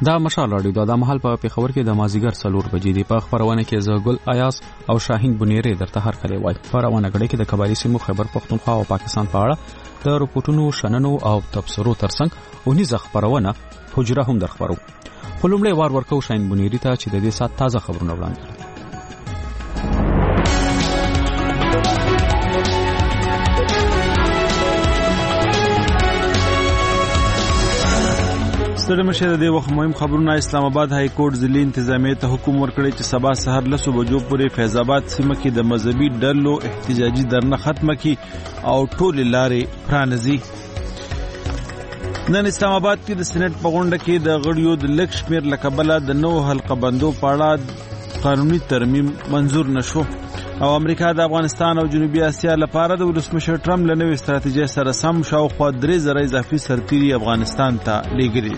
دا مشال راډیو د مهال په پیښور کې د مازیګر 4 بجې دی. په خبرونه کې زه ګل ایاس او شاهین بنيري درته هر کله وای. خبرونه غړي کې د قبایلی سیمو خیبر پختونخوا او پاکستان په اړه د رپورټونو شننو او تبصرو ترڅنګ اونیز خبرونه حجره هم درخبرو. خلومړی وار ورکو شاهین بنيري ته چې د دې سات تازه خبرونه وړاندې کړي. ستړي مشه د وخت مهم خبرونه. اسلام آباد های کورټ ضلعي انتظامیه ته حکم ورکړی چې سبا سحر 10 بجو پورې فیض آباد سیمه کې د مذهبي ډلو احتجاجي درنه ختمه کی او ټول لارې پرانځي. نن اسلام آباد کې د سېنات په غونډه کې د غړیو د لک شمیر لکبله د نو حلقه بندو پاړه قانوني ترمیم منظور نشو او امریکا د افغانستان او جنوبي اسیا لپاره د ولسمشر ټرمپ له نوې ستراتیژۍ سره سم شاوخوا 3,000 اضافي سرتیري افغانستان ته لیږلي.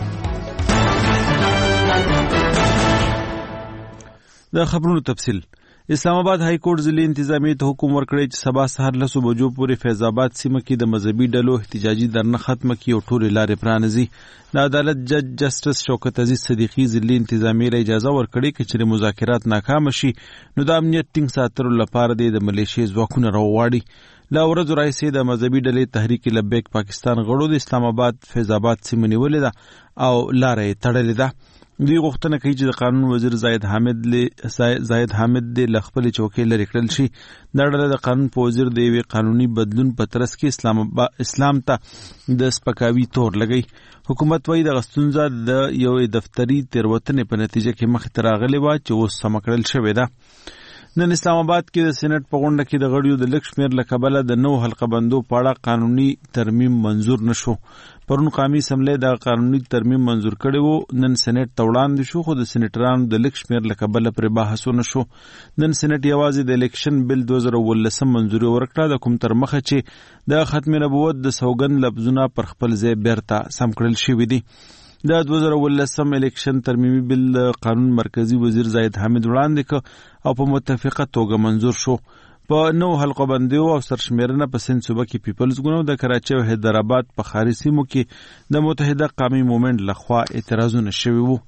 د خبرونو تفصیل. اسلام آباد های کورټ ضلعي انتظامیه ته حکم ورکړی چې سبا سحر 10 بجو پورې فیض آباد سیمه کې د مذهبي ډلو احتجاجي درنه ختمه کی او ټول لارې پرانځي. د عدالت جج جسټس شوکت عزیز صدیقی ضلعي انتظامیه له اجازه ورکړي چې مذاکرات ناکام شي نو د امنیت ټینګ ساتلو لپاره د ملیشیا ځواکونه راوړي. لا ورځ راځي د مذهبي ډلې تحریک لبیک پاکستان غړو د اسلام آباد فیض آباد سیمه نیولې ده او لارې تړلې ده. دوی غوښتنه کوي چې د قانون وزیر زاهد حامد د خپل چوکۍ لري کړل شي. دا ډله د قانون په وزیر د یوې قانوني بدلون په ترڅ کې اسلام ته د سپکاوي تور لګي. حکومت وايي د غستونزه د یو دفتری تیروتنې په نتیجه کې مخ ته راغلی و چې اوس سم کړل شوې ده. نن اسلام آباد کې د سېنات په غونډه کې د غړیو د لک شمیر لکبله د نو حلقه بندو پاړه قانوني ترمیم منظور نشو. پرون قومي اسمبلی د قانوني ترمیم منظور کړي وو. نن سېنات ته وړاندې شو خو د سېنیټرانو د لک شمیر لکبله پر بحث ونشو. نن سېنات یوازې د الیکشن بل 2019 منظوري ورکړه د کوم تر مخه چې د ختم نبوت د سوګند لفظونه پر خپل ځای بیرته سم کړل شوی دي. د 2019 الیکشن ترمیمي بل قانون مرکزی وزیر زاهد حامد وړاندې ک او په متفقه توګه منظور شو. په نو حلقه بندیو او سرشمیرنه په سند صوبه کې پیپلز ګوند د کراچۍ او حیدرآباد په خارجي سیمو کې د متحده قومي مومنت لخوا اعتراضونه شوي وو.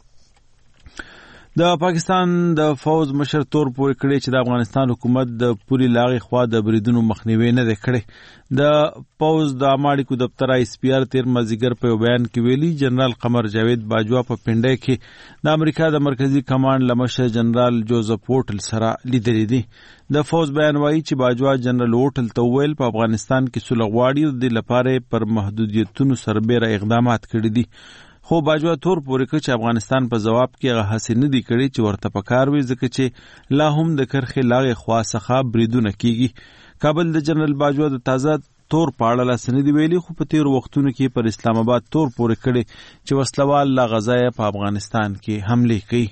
د پاکستان د فوج مشر تور پورې کړی چې د افغانستان حکومت د پوری لاغي خوا د بریدونو مخنیوي نه کړي. د فوج د اماړیکو دفتر آی اس پی آر تیر مازیګر په بیان کې ویلي جنرال قمر جاوید باجوا په پنډای کې د امریکا د مرکزی کمانډ لمشر جنرال جوزف ووټل سره لیدلې دي. د فوج بیان وایي چې باجوا جنرال ووټل ته ویل په افغانستان کې صلح غواړي د لپاره پر محدودیتونو سربېره اقدامات کړي دي. خو باجوا تور پورې کړ چې افغانستان په جواب کې هغه هڅې نه دي کړې چې ورته پکار وي ځکه چې لا هم د کرخې لاغې خوا څخه بریدونه کیږي. کابل د جنرال باجوا د تازه تور پاړه لاسنه دی ویلي خو په تیر وختونو کې پر اسلام آباد تور پورې کړي چې وسلوال لا غزا په افغانستان کې حمله کوي.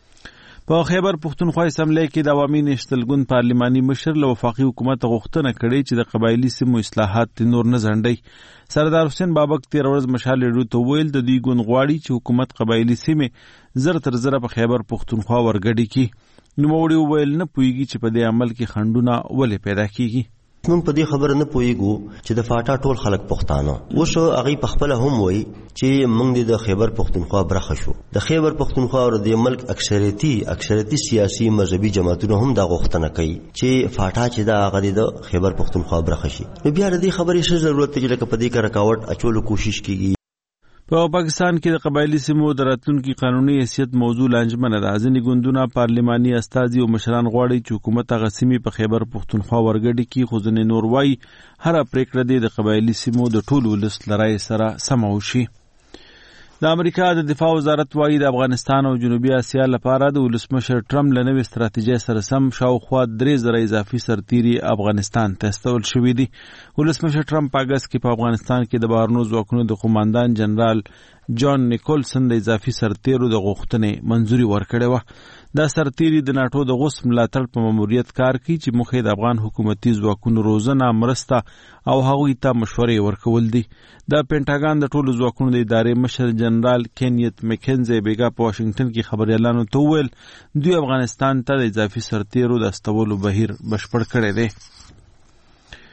په خیبر پختونخوا اسمبلی کې د عوامي نشتلګون پارلماني مشر له وفاقي حکومت غوښتنه کړې چې د قبایلی سیمو اصلاحات نور نه ځنډي. سردار حسین بابک تیر ورځ مشال لرو ته ویل د دوی ګوند غواړي چې حکومت قبایلی سیمې زر تر زر په خیبر پختونخوا ورګډي کی. نوموړي ویل نه پويږي چې په دې عمل کې خندونه ولې پیدا کیږي. موږ په دې خبره نه پوهیږو چې د فاټا ټول خلک پښتانه اوس هغه په خپل هم وایي چې موږ د خیبر پختونخوا برخه شو. د خیبر پختونخوا او د ملک اکثریتي سیاسي مذهبي جماعتونو هم دا غوښتنه کوي چې فاټا چې دا هغه د خیبر پختونخوا برخه شي. نو بیا د دې خبرې څه ضرورت دی چې لکه په دې کې رکاوټ اچولو کوشش کیږي. په پاکستان کې د قبایلی سیمو د راتلونکي قانوني حیثیت موضوع لانجمنه ده. ځینې ګوندونه پارلماني استازي او مشران غواړي چې حکومت هغه سیمې په خیبر پختونخوا ورګډي کړي خو ځینې نور وایي هره پریکړه د قبایلی سیمو د ټول ولس له رایې سره سمه وشي. د امریکا د دفاع وزارت وایي د افغانستان او جنوبي اسیا لپاره د ولسمشر ټرمپ له نوې ستراتیژۍ سره سم شاوخوا 3,000 اضافي سرتیري افغانستان ته استول شوي دي. ولسمشر ټرمپ په اگست کې په افغانستان کې د بهرنیو ځواکونو د قوماندان جنرال جان نیکولسن د اضافي سرتیرو د غوښتنې منظوري ورکړې وه. دا سرتیري د ناټو د غوث ملاتړ په ماموریت کار کوي چې موخه د افغان حکومتي ځواکونو روزنه مرسته او هغوی ته مشورې ورکول دي. د پینټاګان د ټولو ځواکونو د ادارې مشر جنرال کینیت مکنزي بیګا په واشنگټن کې خبريالانو ته وویل دوی افغانستان ته د اضافي سرتیرو د استولو بهیر بشپړ کړی دی.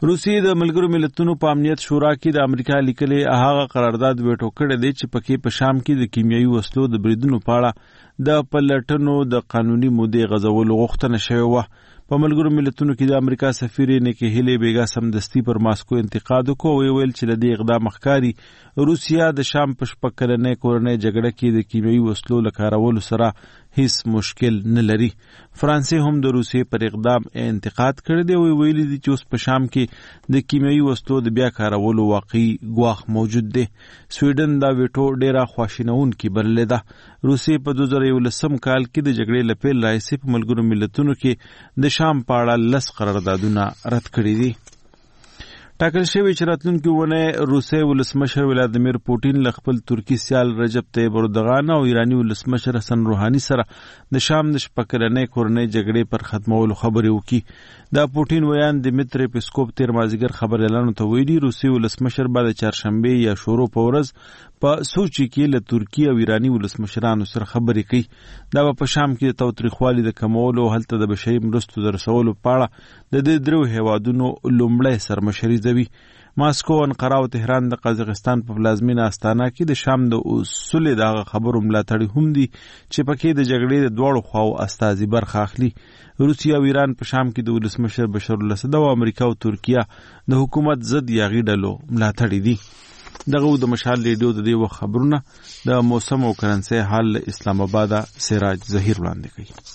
روسیې د ملګرو ملتونو په امنیت شورا کې د امریکا لیکلې هغه قرارداد ویټو کړی دی چې پکې په شام کې د کیمیاوي وسلو د بریدونو په اړه د پلټنو د قانوني مودې غځولو غوښتنه شوې وه. په ملګرو ملتونو کې د امریکا سفیر نیکی هیلی بیګا سمدستي پر ماسکو انتقاد وکړ او ویل چې له دې اقدام ښکاري روسیا د شام په شپږ کلنۍ کورنۍ جګړه کې د کیمیاوي وسلو له کارولو سره هیڅ مشکل نه لري. فرانسې هم د روسیې پر اقدام انتقاد کړی دی او ویلي دي چې اوس په شام کې د کیمیاوي وسلو د بیا کارولو واقعي ګواښ موجود دی. سویډن دا ویټو ډیره خواشینونکې بللې ده. روسیې په 2011 کال کې د جګړې له پیل راهیسې په ملګرو ملتونو کې د شام په اړه 10 قراردادونه رد کړي دي. ټاکل شوی چې راتلونکي ونه روسي ولسمشر ولادیمیر پوټین له خپل ترکی سیال رجب طیب اردوغان او ایرانی ولسمشر حسن روحانی سره د شام د شپږ کلنۍ کورنۍ جګړې پر ختمولو خبرې وکړي. دا پوټین ویان دمیتری پیسکوپ تیر مازیګر خبر اعلان ته ویلي روسي ولسمشر بعد چهارشنبه یا شورو په ورځ په سوچي کې له ترکی او ایرانی ولسمشرانو سره خبرې کوي. دا په شام کې د تاوتریخوالي د کمولو او هلته د بشري مرستو د رسولو په اړه د دې درو هیوادونو لومړی سرمشري کوي. ماسکو، انقره او تهران د قزاقستان په پلازمینه استانا کې د شام د اصول د خبرو ملاتړي هم دي چې پکې د جګړې د دوړو خواو استازي برخه اخلي. روسیا او ایران په شام کې د ولسمشر بشار الاسد او امریکا او ترکیه د حکومت ضد یاغي ډلو ملاتړي دي. دغه د مشال ریډیو د دې خبرونه د موسم او کرنسي حال اسلام آباد سراج ظهیر وړاندې کوي.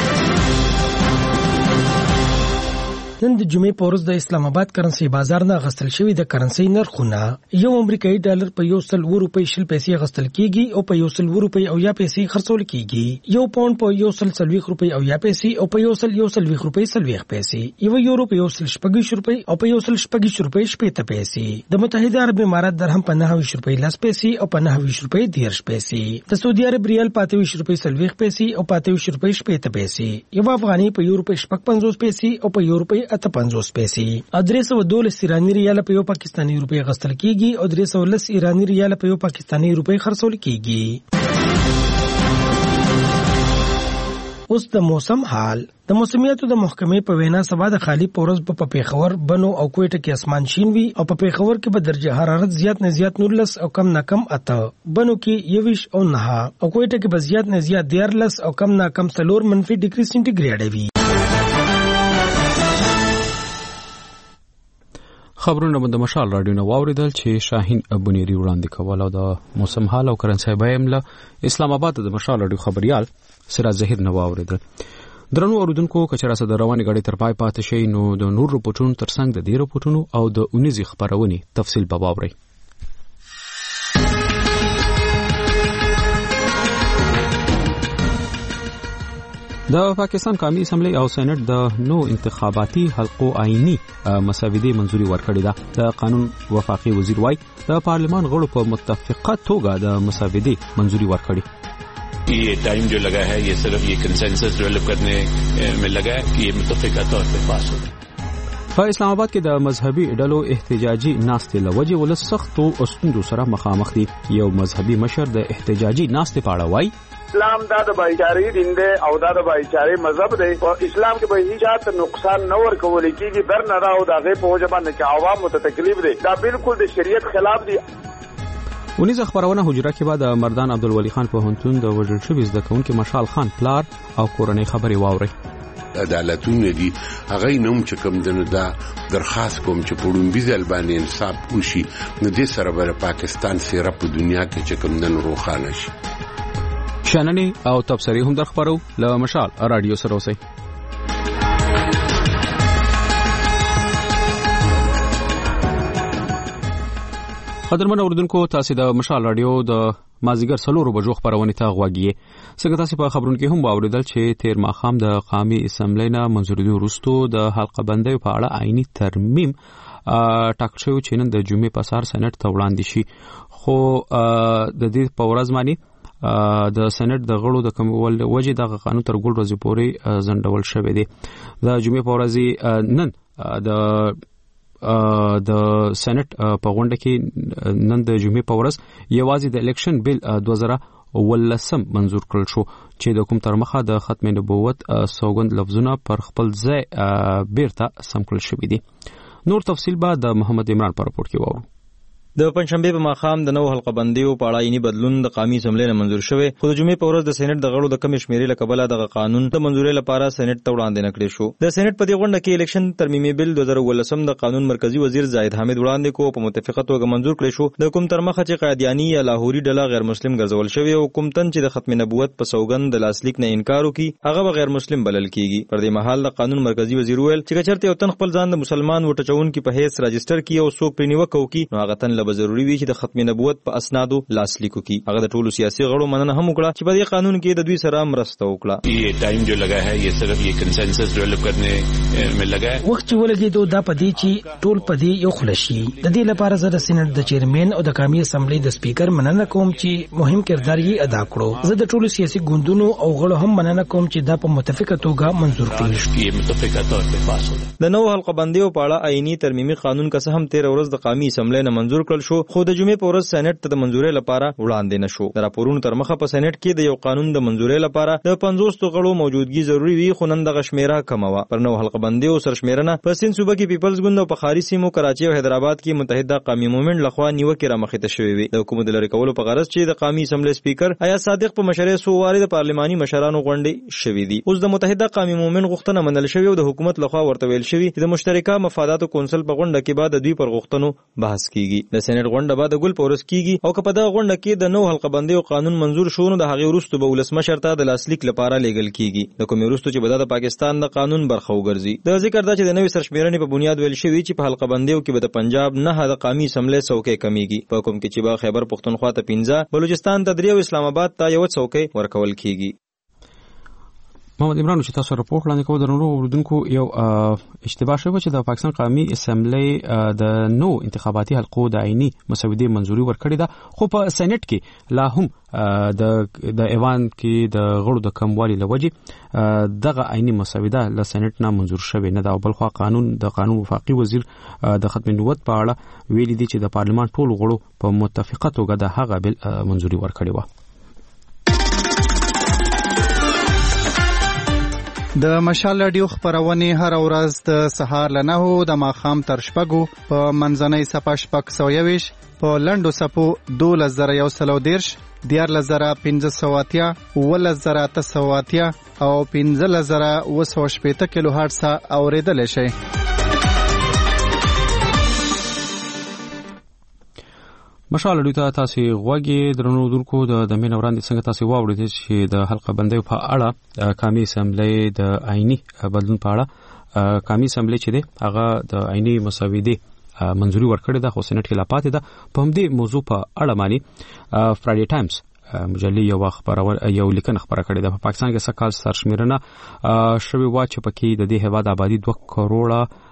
نن د جمعې په ورځ د اسلام آباد کرنسي بازار نه غستل شوی د کرنسي نرخونه یو امریکایي ډالر په 100 روپۍ شل پیسې غستل کیږي او په 100 روپۍ او یا پیسې خرڅول کیږي. یو پاوند په 140 روپۍ او یا پیسې او په 100 روپۍ سلويخ پیسې. یو یورو په 140 روپۍ او په 140 روپۍ شپږ پیسې. د متحده عرب امارات درهم په 90 روپۍ 10 پیسې او په 90 روپۍ 10 پیسې. د سعودي عرب ریال په 28 روپۍ سلويخ پیسې او په 28 روپۍ شپږ پیسې. یو افغاني په یورو په 55 پیسې او په یورو په 58 پیسې. 312 ایرانی ریال په یو پاکستانی روپۍ غستل کیږي او 310 ایرانی ریال په یو پاکستانی روپۍ خرڅول کیږي. اوس د موسم حال. د موسمیاتو د محکمې په وینا سبا د خالی پورز په پیښور، بنو او کوټه کې اسمان شین وي او په پیښور کې به درجه حرارت زیات نه زیات 19 او کم نه کم 8، بنو کې 21 او 9 او کوټه کې به زیات نه زیات 14 او کم نه کم 4 منفي ډیګري سنټیګریډ وي. خبرونه د مشال رادیو نو واوریدل چې شاهین ابونيري وړاندې کول او د موسم حال او کرنسي بایم له اسلام آباد د مشال رادیو خبريال سراج ظهیر نو واوریدل. درنو اوریدونکو کچرا سره د رواني غړي تر پای پاتې شي نو د نور رپورټونو ترڅنګ د دې رپورټونو او د 19 خبرونې تفصیل به واوري. د پاکستان قومي اسمبلی او سېنات د نو انتخاباتي حلقو آئینی مسودې منځوري ورکړې ده. د قانون وفاقي وزیر وايي د پارلمان غړو په متفقه توګه د مسودې منځوري ورکړې. ये टाइम जो लगा है ये सिर्फ ये कंसेंसस डेवलप करने में लगा है कि ये मुतफिका तौर पे पास हो. په اسلام آباد کې د مذهبي ډلو احتجاجي ناستې لوجه ول سختو استندو سره مخامخ دي. یو مذهبي مشر د احتجاجي ناستې په اړه وايي اسلام دا د بایچاري دین دی او دا د بایچاري مذهب دی او اسلام کې به هیڅ نقصان نه ورکول کیږي در نه راو دا غي په وجه باندې چې عوام ته تکلیف دی. دا بالکل د شریعت خلاف دی. ونیزه خبرونه حجره کې بعد مردان عبدالولی خان په هنتون د وژل شوی زده کوونکي مشال خان پلار او کورنۍ خبري واوري. عدالتونه دي هغه نوم چې کوم دنه دا درخواست کوم چې پړم بي ځلبانې انصاف وشي نو د سره بر پاکستان سره په دنیا کې چې کوم دنه روخانه شي. شانني او تبصري هم در خبرو له مشال رادیو سره اوسئ. قدرمن اوردونکو تاسو د مشال رادیو د مازیګر 4 بجو خبرونه ته غوږی. څنګه تاسو په خبرونو کې هم واوریدل چې تیر ماخام د قومي اسمبلی نه منځوري وروسته د حلقه بندۍ په اړه آئینی ترمیم ټاکل شوی چې نن د جمعې په سهار سېنات ته وړاندې شي. خو د دې په ورځ باندې د سېنات د غړو د کمول وجه د قانون تر ګل ورځې پورې ځنډول شوی دی. د جمعې په ورځ نن د سېنات په غونډه کې نن د جمعې په ورځ یوازې د الیکشن بیل 2019 منظور کړل شو چې د کوم تر مخه د ختم نبوت سوګند لفظونه پر خپل ځای بیرته سم کړل شوی دي. نور تفصیل به د محمد عمران په راپور کې وورو. د پنځشنبه په ماښام د نو حلقه بندیو په اړه عیني بدلون د قومي اسمبلی نه منزور شوی، خو د جمعې په ورځ د سېنات د غړو د کم شمیرې له کبله د قانون د منزورۍ لپاره سېنات ته وړاندې نکړې شو. د سېنات په دې غونډه کې الیکشن ترمیمي بل 2018 د قانون مرکزی وزیر زاهد حامد وړاندې کو په متفقه توګه منزور کړی شو. د حکومت تر مخه چې قادیانی یا لاهوري ډله غیر مسلم ګرځول شوی او حکومتن چې د ختم نبوت په سوګند د لاسلیک نه انکار وکړي هغه غیر مسلم بلل کیږي. پر دې مهال د قانون مرکزی وزیر ویل چې چېرته یو تن خپل ځان د مسلمان وټچون کې په هیڅ راجستر کې او څوک پرې نیوکه وکړي نو هغه تن له ضروري وي چې د ختم نبوت په اسنادو لاسلیک وکړي. هغه د ټولو سیاسي غړو مننه هم وکړه چې په دې قانون کې د دوی سره مرسته وکړه. یہ ٹائم جو لگا ہے یہ صرف یہ کنسنسس ڈیولپ کرنے میں لگا ہے. وخت ولګیدو دا پدې چې ټول پدې یو خلشي. د دې لپاره زه د سېنات د چیرمن او د قومي اسمبلی د سپیکر مننه کوم چې مهم کردار یې ادا کړو. زه د ټولو سیاسي ګوندونو او غړو هم مننه کوم چې دا په متفقه توګه منزور کړل. یہ متفقه طور پر پاس ہو. د نو حلقه بندیو په اړه عیني ترمیمي قانون که څه هم 13 ورځ د قومي اسمبلی نه منزور کړل شو، خو د جمعې په ورځ سېنات ته د منزورۍ لپاره وړاندې نشو. د راپورونو تر مخه په سېنات کې د یو قانون د منزورۍ لپاره د 50 غړو موجودګي ضروری وي، خو نن د شمیره کم و. پر نو حلقه بندي او سرشمیرنه په سند صوبه کې پیپلز ګوند او په خاري سیمو کراچي او حیدرآباد کې متحده قومي مومنت لخوا نیوکه را مخې ته شوې وي. د حکومت لری کولو په غرض چې د قومي اسمبلی سپیکر آیا صادق په مشرۍ سو واري د پارلماني مشرانو غونډې شوې دي. اوس د متحده قومي مومنت غوښتنه منل شوې او د حکومت لخوا ورته ویل شوې چې د مشترکه مفاداتو کونسل په غونډه کې بعد دوی پر غوښتنو بحث کیږي. د سېنات غونډه بعد ګل پورس کیږي او کله په دا غونډه کې د نو حلقه بندي او قانون منزور شو نو د هغه وروسته به ولسمشر ته د لاسلیک لپاره لیږل کیږي. د کوم وروسته چې به د پاکستان د قانون برخه وګرځي. د ذکر دا چې د نوې سرشمیرنې په بنیاد ویل شوی چې په حلقه بندیو کې به د پنجاب نه د قومي اسمبلی څوکۍ کمیږي، په کوم کې چې به خیبر پختونخوا ته 15، بلوچستان ته 3 او اسلام آباد ته 1 څوکۍ ورکول کیږي. محمد عمران چې تاسو راپور وړاندې کوو درنو اوریدونکو یو اشتباه شوی چې د پاکستان قومي اسمبلی د نو انتخاباتي حلقو د عیني مسودې منزوري ورکړې ده، خو په سېنات کې لا هم د ایوان کې د غړو د کموالي لوجې دغه عیني مسوده له سېنات نه منزور شوی نه ده. بلخو د قانون وفاقي وزیر د ختم نبوت په اړه ویلي دي چې د پارلمان ټول غړو په متفقه توګه د هغه بل منزوري ورکړې و. د مشال رادیو خبرونه هر ورځ د سهار ل 9 د ماښام تر 6 په منځنۍ صفه 621 په لندو صفو 2110 14580 11880 او 15980 کیلو هرتز اوریدل شي. مشال رادیو ته تاسو غوږی درنو درکو د مین وړاندې څنګه تاسو واوریدل چې د حلقه بندي په اړه قومي اسمبلی د عیني بدلون په اړه قومي اسمبلی چې ده هغه د عیني مسودې منزوري ورکړې ده، خو سېنات کې لا پاتې ده. په همدې موضوع په اړه باندې فرایډي ټایمز مجلې یو لیکنه خبره کړې ده. په پاکستان کې سکهال سرشمیرنه شوی و چې پکې د دې هیواد آبادی 2 کروڑه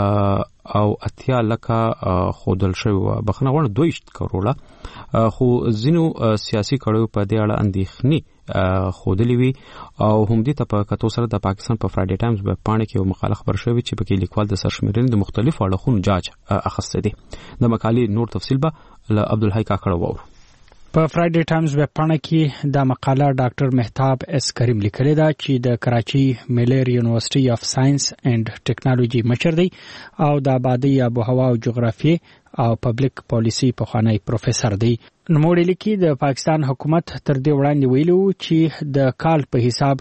او 80 لکه خودل شوی بخنه غوړ 2 کروڑه، خو ځینو سیاسي کړهو په دې اړه اندېښنې خودلې وي او هم دې ته په کتو سره د پاکستان په فرایډي ټایمز په پاڼه کې یو مقاله خبر شوی چې پکې لیکوال د سرشمیرنې د مختلفو اړخونو جاج اخیسته دي. د مقالې نور تفصیل به له عبدالحی کاکړ وورو. په فرایډي ټایمز ویب پاڼه کې دا مقاله ډاکټر مهتاب اس کریم لیکلې ده چې د کراچي میلر یونیورسيټي اف ساينس اینڈ ټیکنالوژي مشر دی او د آبادی آبوهوا او جغرافیې او پبلک پالیسی په خوانی پروفیسور دی. نوموړي لیکي د پاکستان حکومت تر دې وړاندې ویلو چې د کال په حساب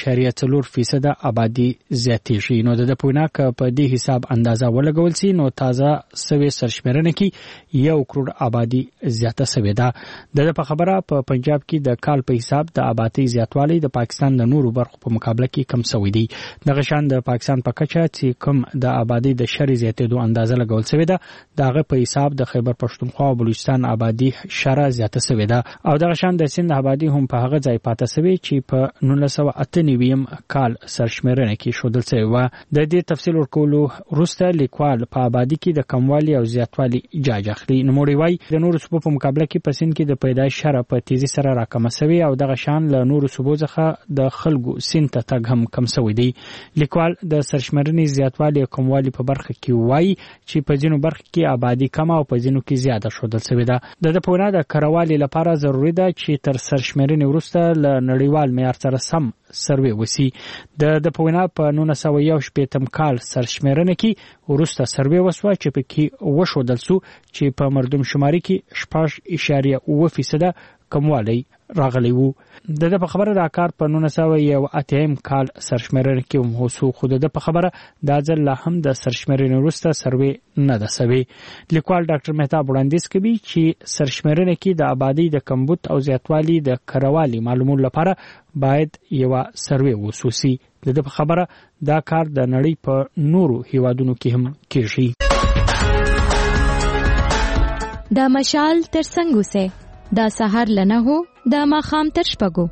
2.4% آبادی زیاتېږي. نو د پویناک په دې حساب اندازه ولګول سي نو تازه سوي سرشمیرنه کې 1 کروڑ آبادی زیاته سوي ده. د په خبره په پنجاب کې د کال په حساب د آبادی زیاتوالی د پاکستان د نورو برخو په مقابله کې کم سوي دي. دغه شان د پاکستان په کچه چې کم د آبادی د شری زیاتېدو اندازه لګول سوي ده دغه په حساب د خیبر پښتونخوا او بلوچستان آبادی زیاته سوي ده او دغه شان د سند آبادی هم په هغه ځای پاتې سوي چې په 1998 کال سرشمیرنه کې شودل سوي و. د دې تفصیل ورکولو وروسته لیکوال په آبادی کې د کموالي او زیاتوالي جاج اخلي. نوموړي وايي د نورو صوبو په مقابله کې په سند کې د پیدایش شرح په تیزی سره راکم سوي او دغه شان له نورو صوبو څخه د خلکو سند ته تګ هم کم سوي دي. لیکوال د سرشمیرنې زیاتوالي او کموالي په برخه کې وايي چې په ځینو برخو کې آبادی کم او په ځینو کې زیاته شودل سوي ده. د پونا د د کروالي لپاره ضروری ده چې تر سرشمیرنې وروسته له نړیوال معیار سره سم سروې وسی. د پوینا په 1961 کال سرشمیرنه کې وروسته سروې وسوه چې پکې وښودل شو چې په مردم شماري کې 6.9% کموالی راغلی وو. د په خبره دا کار په 1981 کال سرشمیرنه کې هم وسو، خو د په خبره دا ځل لا هم د سرشمیرنې وروسته سروې نه ده سوي. لیکوال ډاکټر مهتاب وړاندیز کوي چې سرشمیرنه کې د آبادی د کمبود او زیاتوالي د کروالي معلومولو لپاره باید یو سروې وسوسي. د په خبره دا کار د نړۍ په نورو هیوادونو کې هم کیږي. دا مشال تر څنګه سه دا سحر لنه هو دا ماخام تر شپګو.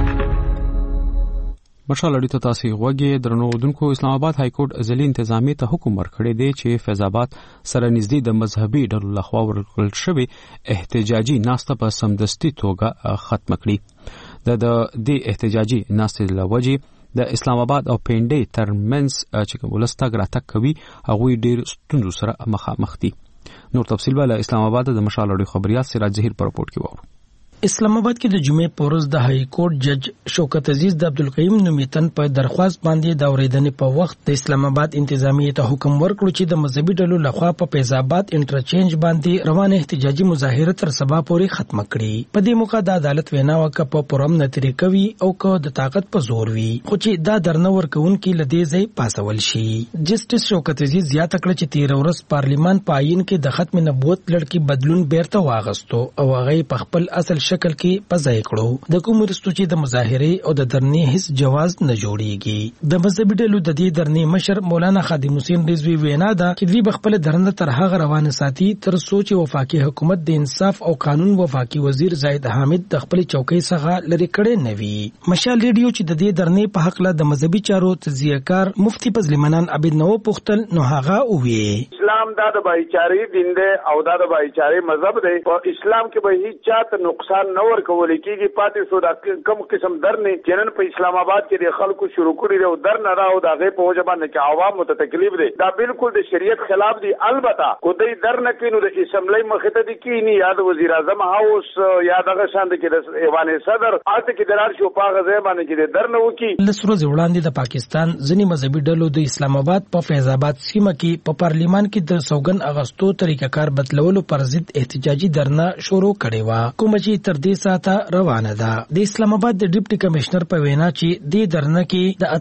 مشال اړیته تاسو غوږی درنو دونکو. اسلام آباد های کورټ ځلې انتظامی ته حکم ورکړی دی چې فیض آباد سره نږدې د مذهبي ډلو لخوا ورکړل شوی احتجاجي ناسته په سمدستي توګه ختم کړي. د دې احتجاجي ناسته لوجې د اسلام آباد او پینډي ترمنځ چې ولستګ راتګ کوي هغه ډیر ستونزو سره مخامخ دي. نور تفصیل به له اسلام آباد د مشال اړیو خبريات سراج ظهیر پر رپورت کې وورو. اسلام آباد کې د جمعې پورز د های کورټ جج شوکت عزیز د عبدالقیوم نومیتن په درخواست باندې د اوریدنې په وخت د اسلام آباد انتظامیه ته حکم ورکړ چې د مذهبي ډلو لخوا په فیض آباد انټرچینج باندې روانه احتجاجي مظاهره تر سبا پورې ختم کړي. په دې موقع د عدالت وینا وکړه په پرم نتری کوي او کو د طاقت په زور وي، خو چې دا درنه ورکون کې لدې ځای پاسول شي. جسټس شوکت عزیز زیاته کړ چې 13 ورځ پارلیمان په عین کې د ختم نبوت لړکی بدلون بیرته واغستو او هغه په خپل اصل شکل کې پځای کړو. د کوم ورستو چې د مظاهره او د درنې هیڅ جواز نه جوړیږي. د مذهبي ډلو د دې درنې مشر مولانا خادم حسین رضوی وینا ده چې دوی بخپل درنه تر هغه روانه ساتي تر سوچ وفاقي حکومت د انصاف او قانون وفاقي وزیر زاید حامد د خپل چوکۍ څخه لری کړي نوي. مشال ریډیو چې د دې درنې په حق له د مذهبي چارو تزیهکار مفتی فضل منان عبد نو پختل نو هغه وی اسلام دا د بایچاری دین دی او دا د بایچاری مذهب دی. په اسلام کې به هیڅ چاته نقصان نه ورکول کیږي. پاتې سو دا کم قسم درنې جنن په اسلام آباد کې د خلکو شروع کړي او در نه راو دا غي په وجه باندې چې عوام ته تکلیف دي. دا بالکل د شریعت خلاف دي. البته کو دې در نه کینو د اسمبلی مخته دي کینی یا د وزیر اعظم هاوس یا دغه شاند کې د ایوان صدر اته کې درار شو پاغه ځای باندې کې در نه وکی. لسروز وړاندې د پاکستان ځنی مذهبي ډلو د اسلام آباد په فیض آباد سیمه کې په پارلیمان کې د سوګن اغستو طریقکار بدلولو پر ضد احتجاجي درنه شروع کړي وا، کوم چې تر دې ساته روانه ده. د اسلام آباد د ډیپټي کمشنر په وینا چې د درنه کې د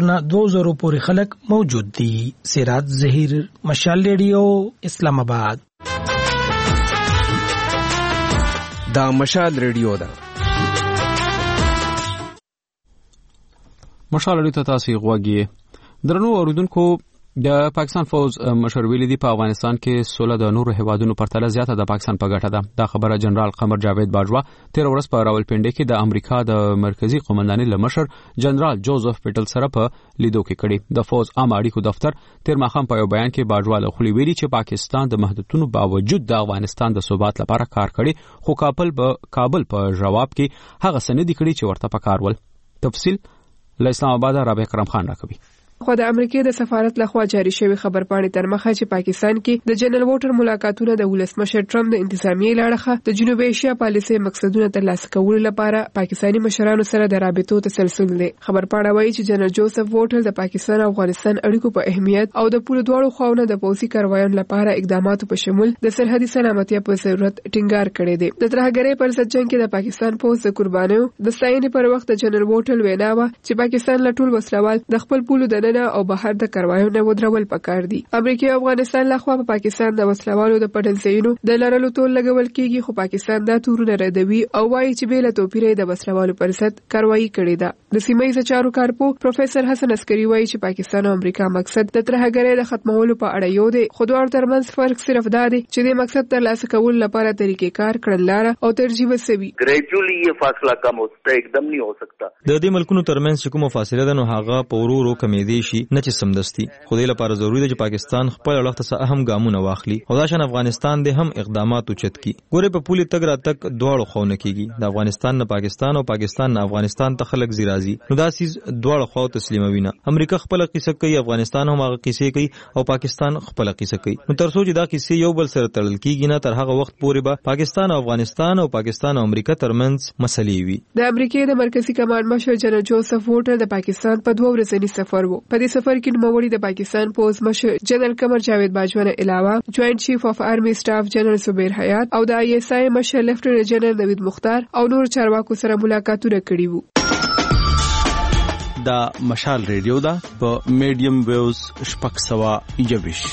320 پورې خلک موجود دي. سراج ظهیر، مشال ریډیو، اسلام آباد. دا مشال ریډیو ده. مشال ریډیو ته تاسو غوږی درنو اوریدونکو. د پاکستان فوج مشر ویلي دی په افغانستان کې 16 د نورو هیوادونو پرتله زیاته د پاکستان په ګټه ده. دا خبره جنرال قمر جاوید باجوا 13 ورځ په راولپنډي کې د امریکا د مرکزی قومندانۍ لمشر جنرال جوزف پیټل سره په لیدو کې کړي. د فوج عام اړیکو دفتر تیر ماخام په یو بیان کې باجوا له خولي ویلي چې پاکستان د محدودیتونو باوجود د افغانستان د ثبات لپاره کار کړي، خو کابل په جواب کې هغه سندې کړي چې ورته پکار ول. تفصیل له اسلام آباد رابع کرم خان راکوي. خو د امریکای د سفارت لخوا جاری شوی خبر پاڼې تر مخه چې پاکستان کې د جنرال ووټر ملاقاتونه د ولسمشر ټرمپ د انتظامیې لړخه د جنوبي ایشیا پالیسي مقصدونه ترلاسه کولو لپاره پاکستانی مشرانو سره د رابطو تسلسل دی. خبر پاڼه وایي چې جنرال جوزف ووټر د پاکستان او افغانستان اړیکو په اهمیت او د پوره دواړو خواونو د پوځي کاروایانو لپاره اقداماتو په شمول د سرحدي سلامتیا په ضرورت ټینګار کړی دی. د ترهګرۍ پر ضد جنگ کې د پاکستان پوځ د قربانیو د ستاینې پر وخت د جنرال ووټر وینا و چې پاکستان له ټول وسلوال د خپل پولو دننه او بهر د کاروایونو ودرول پکار دي. امریکا او افغانستان لخوا په پاکستان د وسلوالو د پټنځایونو د لرلو تول لګول کیږي، خو پاکستان دا تورونه ردوي او وايي چې بیل توپیرې د وسلوالو پر ضد کاروایی کړې ده. د سیمه چارو کارپو پروفیسور حسن عسکری وايي چې پاکستان او امریکا مقصد د ترهګرۍ د ختمولو په اړه یو دی، خو دوه ترمنځ فرق صرف دا دی چې د مقصد ترلاسه کول لپاره طریقې کار کړنلاره او ترجیح وسوي. ګریجولی یہ فاصله کم ہوتا ہے، एकदम نہیں ہو سکتا. د دې ملکونو ترمنځ کومه فاصله ده نو هغه په ورو ورو کمیدي کېدای شي نه چې سمدستي. خو دې لپاره ضروري ده چې پاکستان خپل اړخ ته اهم ګامونه واخلي او دا شان افغانستان دې هم اقدامات اوچت کړي. ګوره په پولي تګ راتګ دواړو خواو نه کېږي. د افغانستان نه پاکستان او پاکستان نه افغانستان ته خلک ځي راځي، نو دا سیز دواړو خواو تسلیموي نه. امریکا خپل قصه کوي، افغانستان هم هغه قصې کوي او پاکستان خپل قصه کوي. نو تر څو چې دا قصې یو بل سره تړل کېږي نه، تر هغه وخت پورې به پاکستان او افغانستان او پاکستان او امریکا ترمنځ مسلې وي. د امریکا د مرکزی کمانډ مشر جنرال جوزف ووټر د پاکستان په 2 ورځني سفر وو. په دې سفر کې نوموړي د پاکستان پوز مشر جنرال قمر جاوید باجوه نه علاوه جوائنٹ چیف اف آرمی سټاف جنرال صبیر حیات او د آی اس آی مشر لیفټننټ جنرال نوید مختار او نور چارواکو سره ملاقاتونه کړي وو. دا مشال ریډیو دا په میډیم ویوز 621.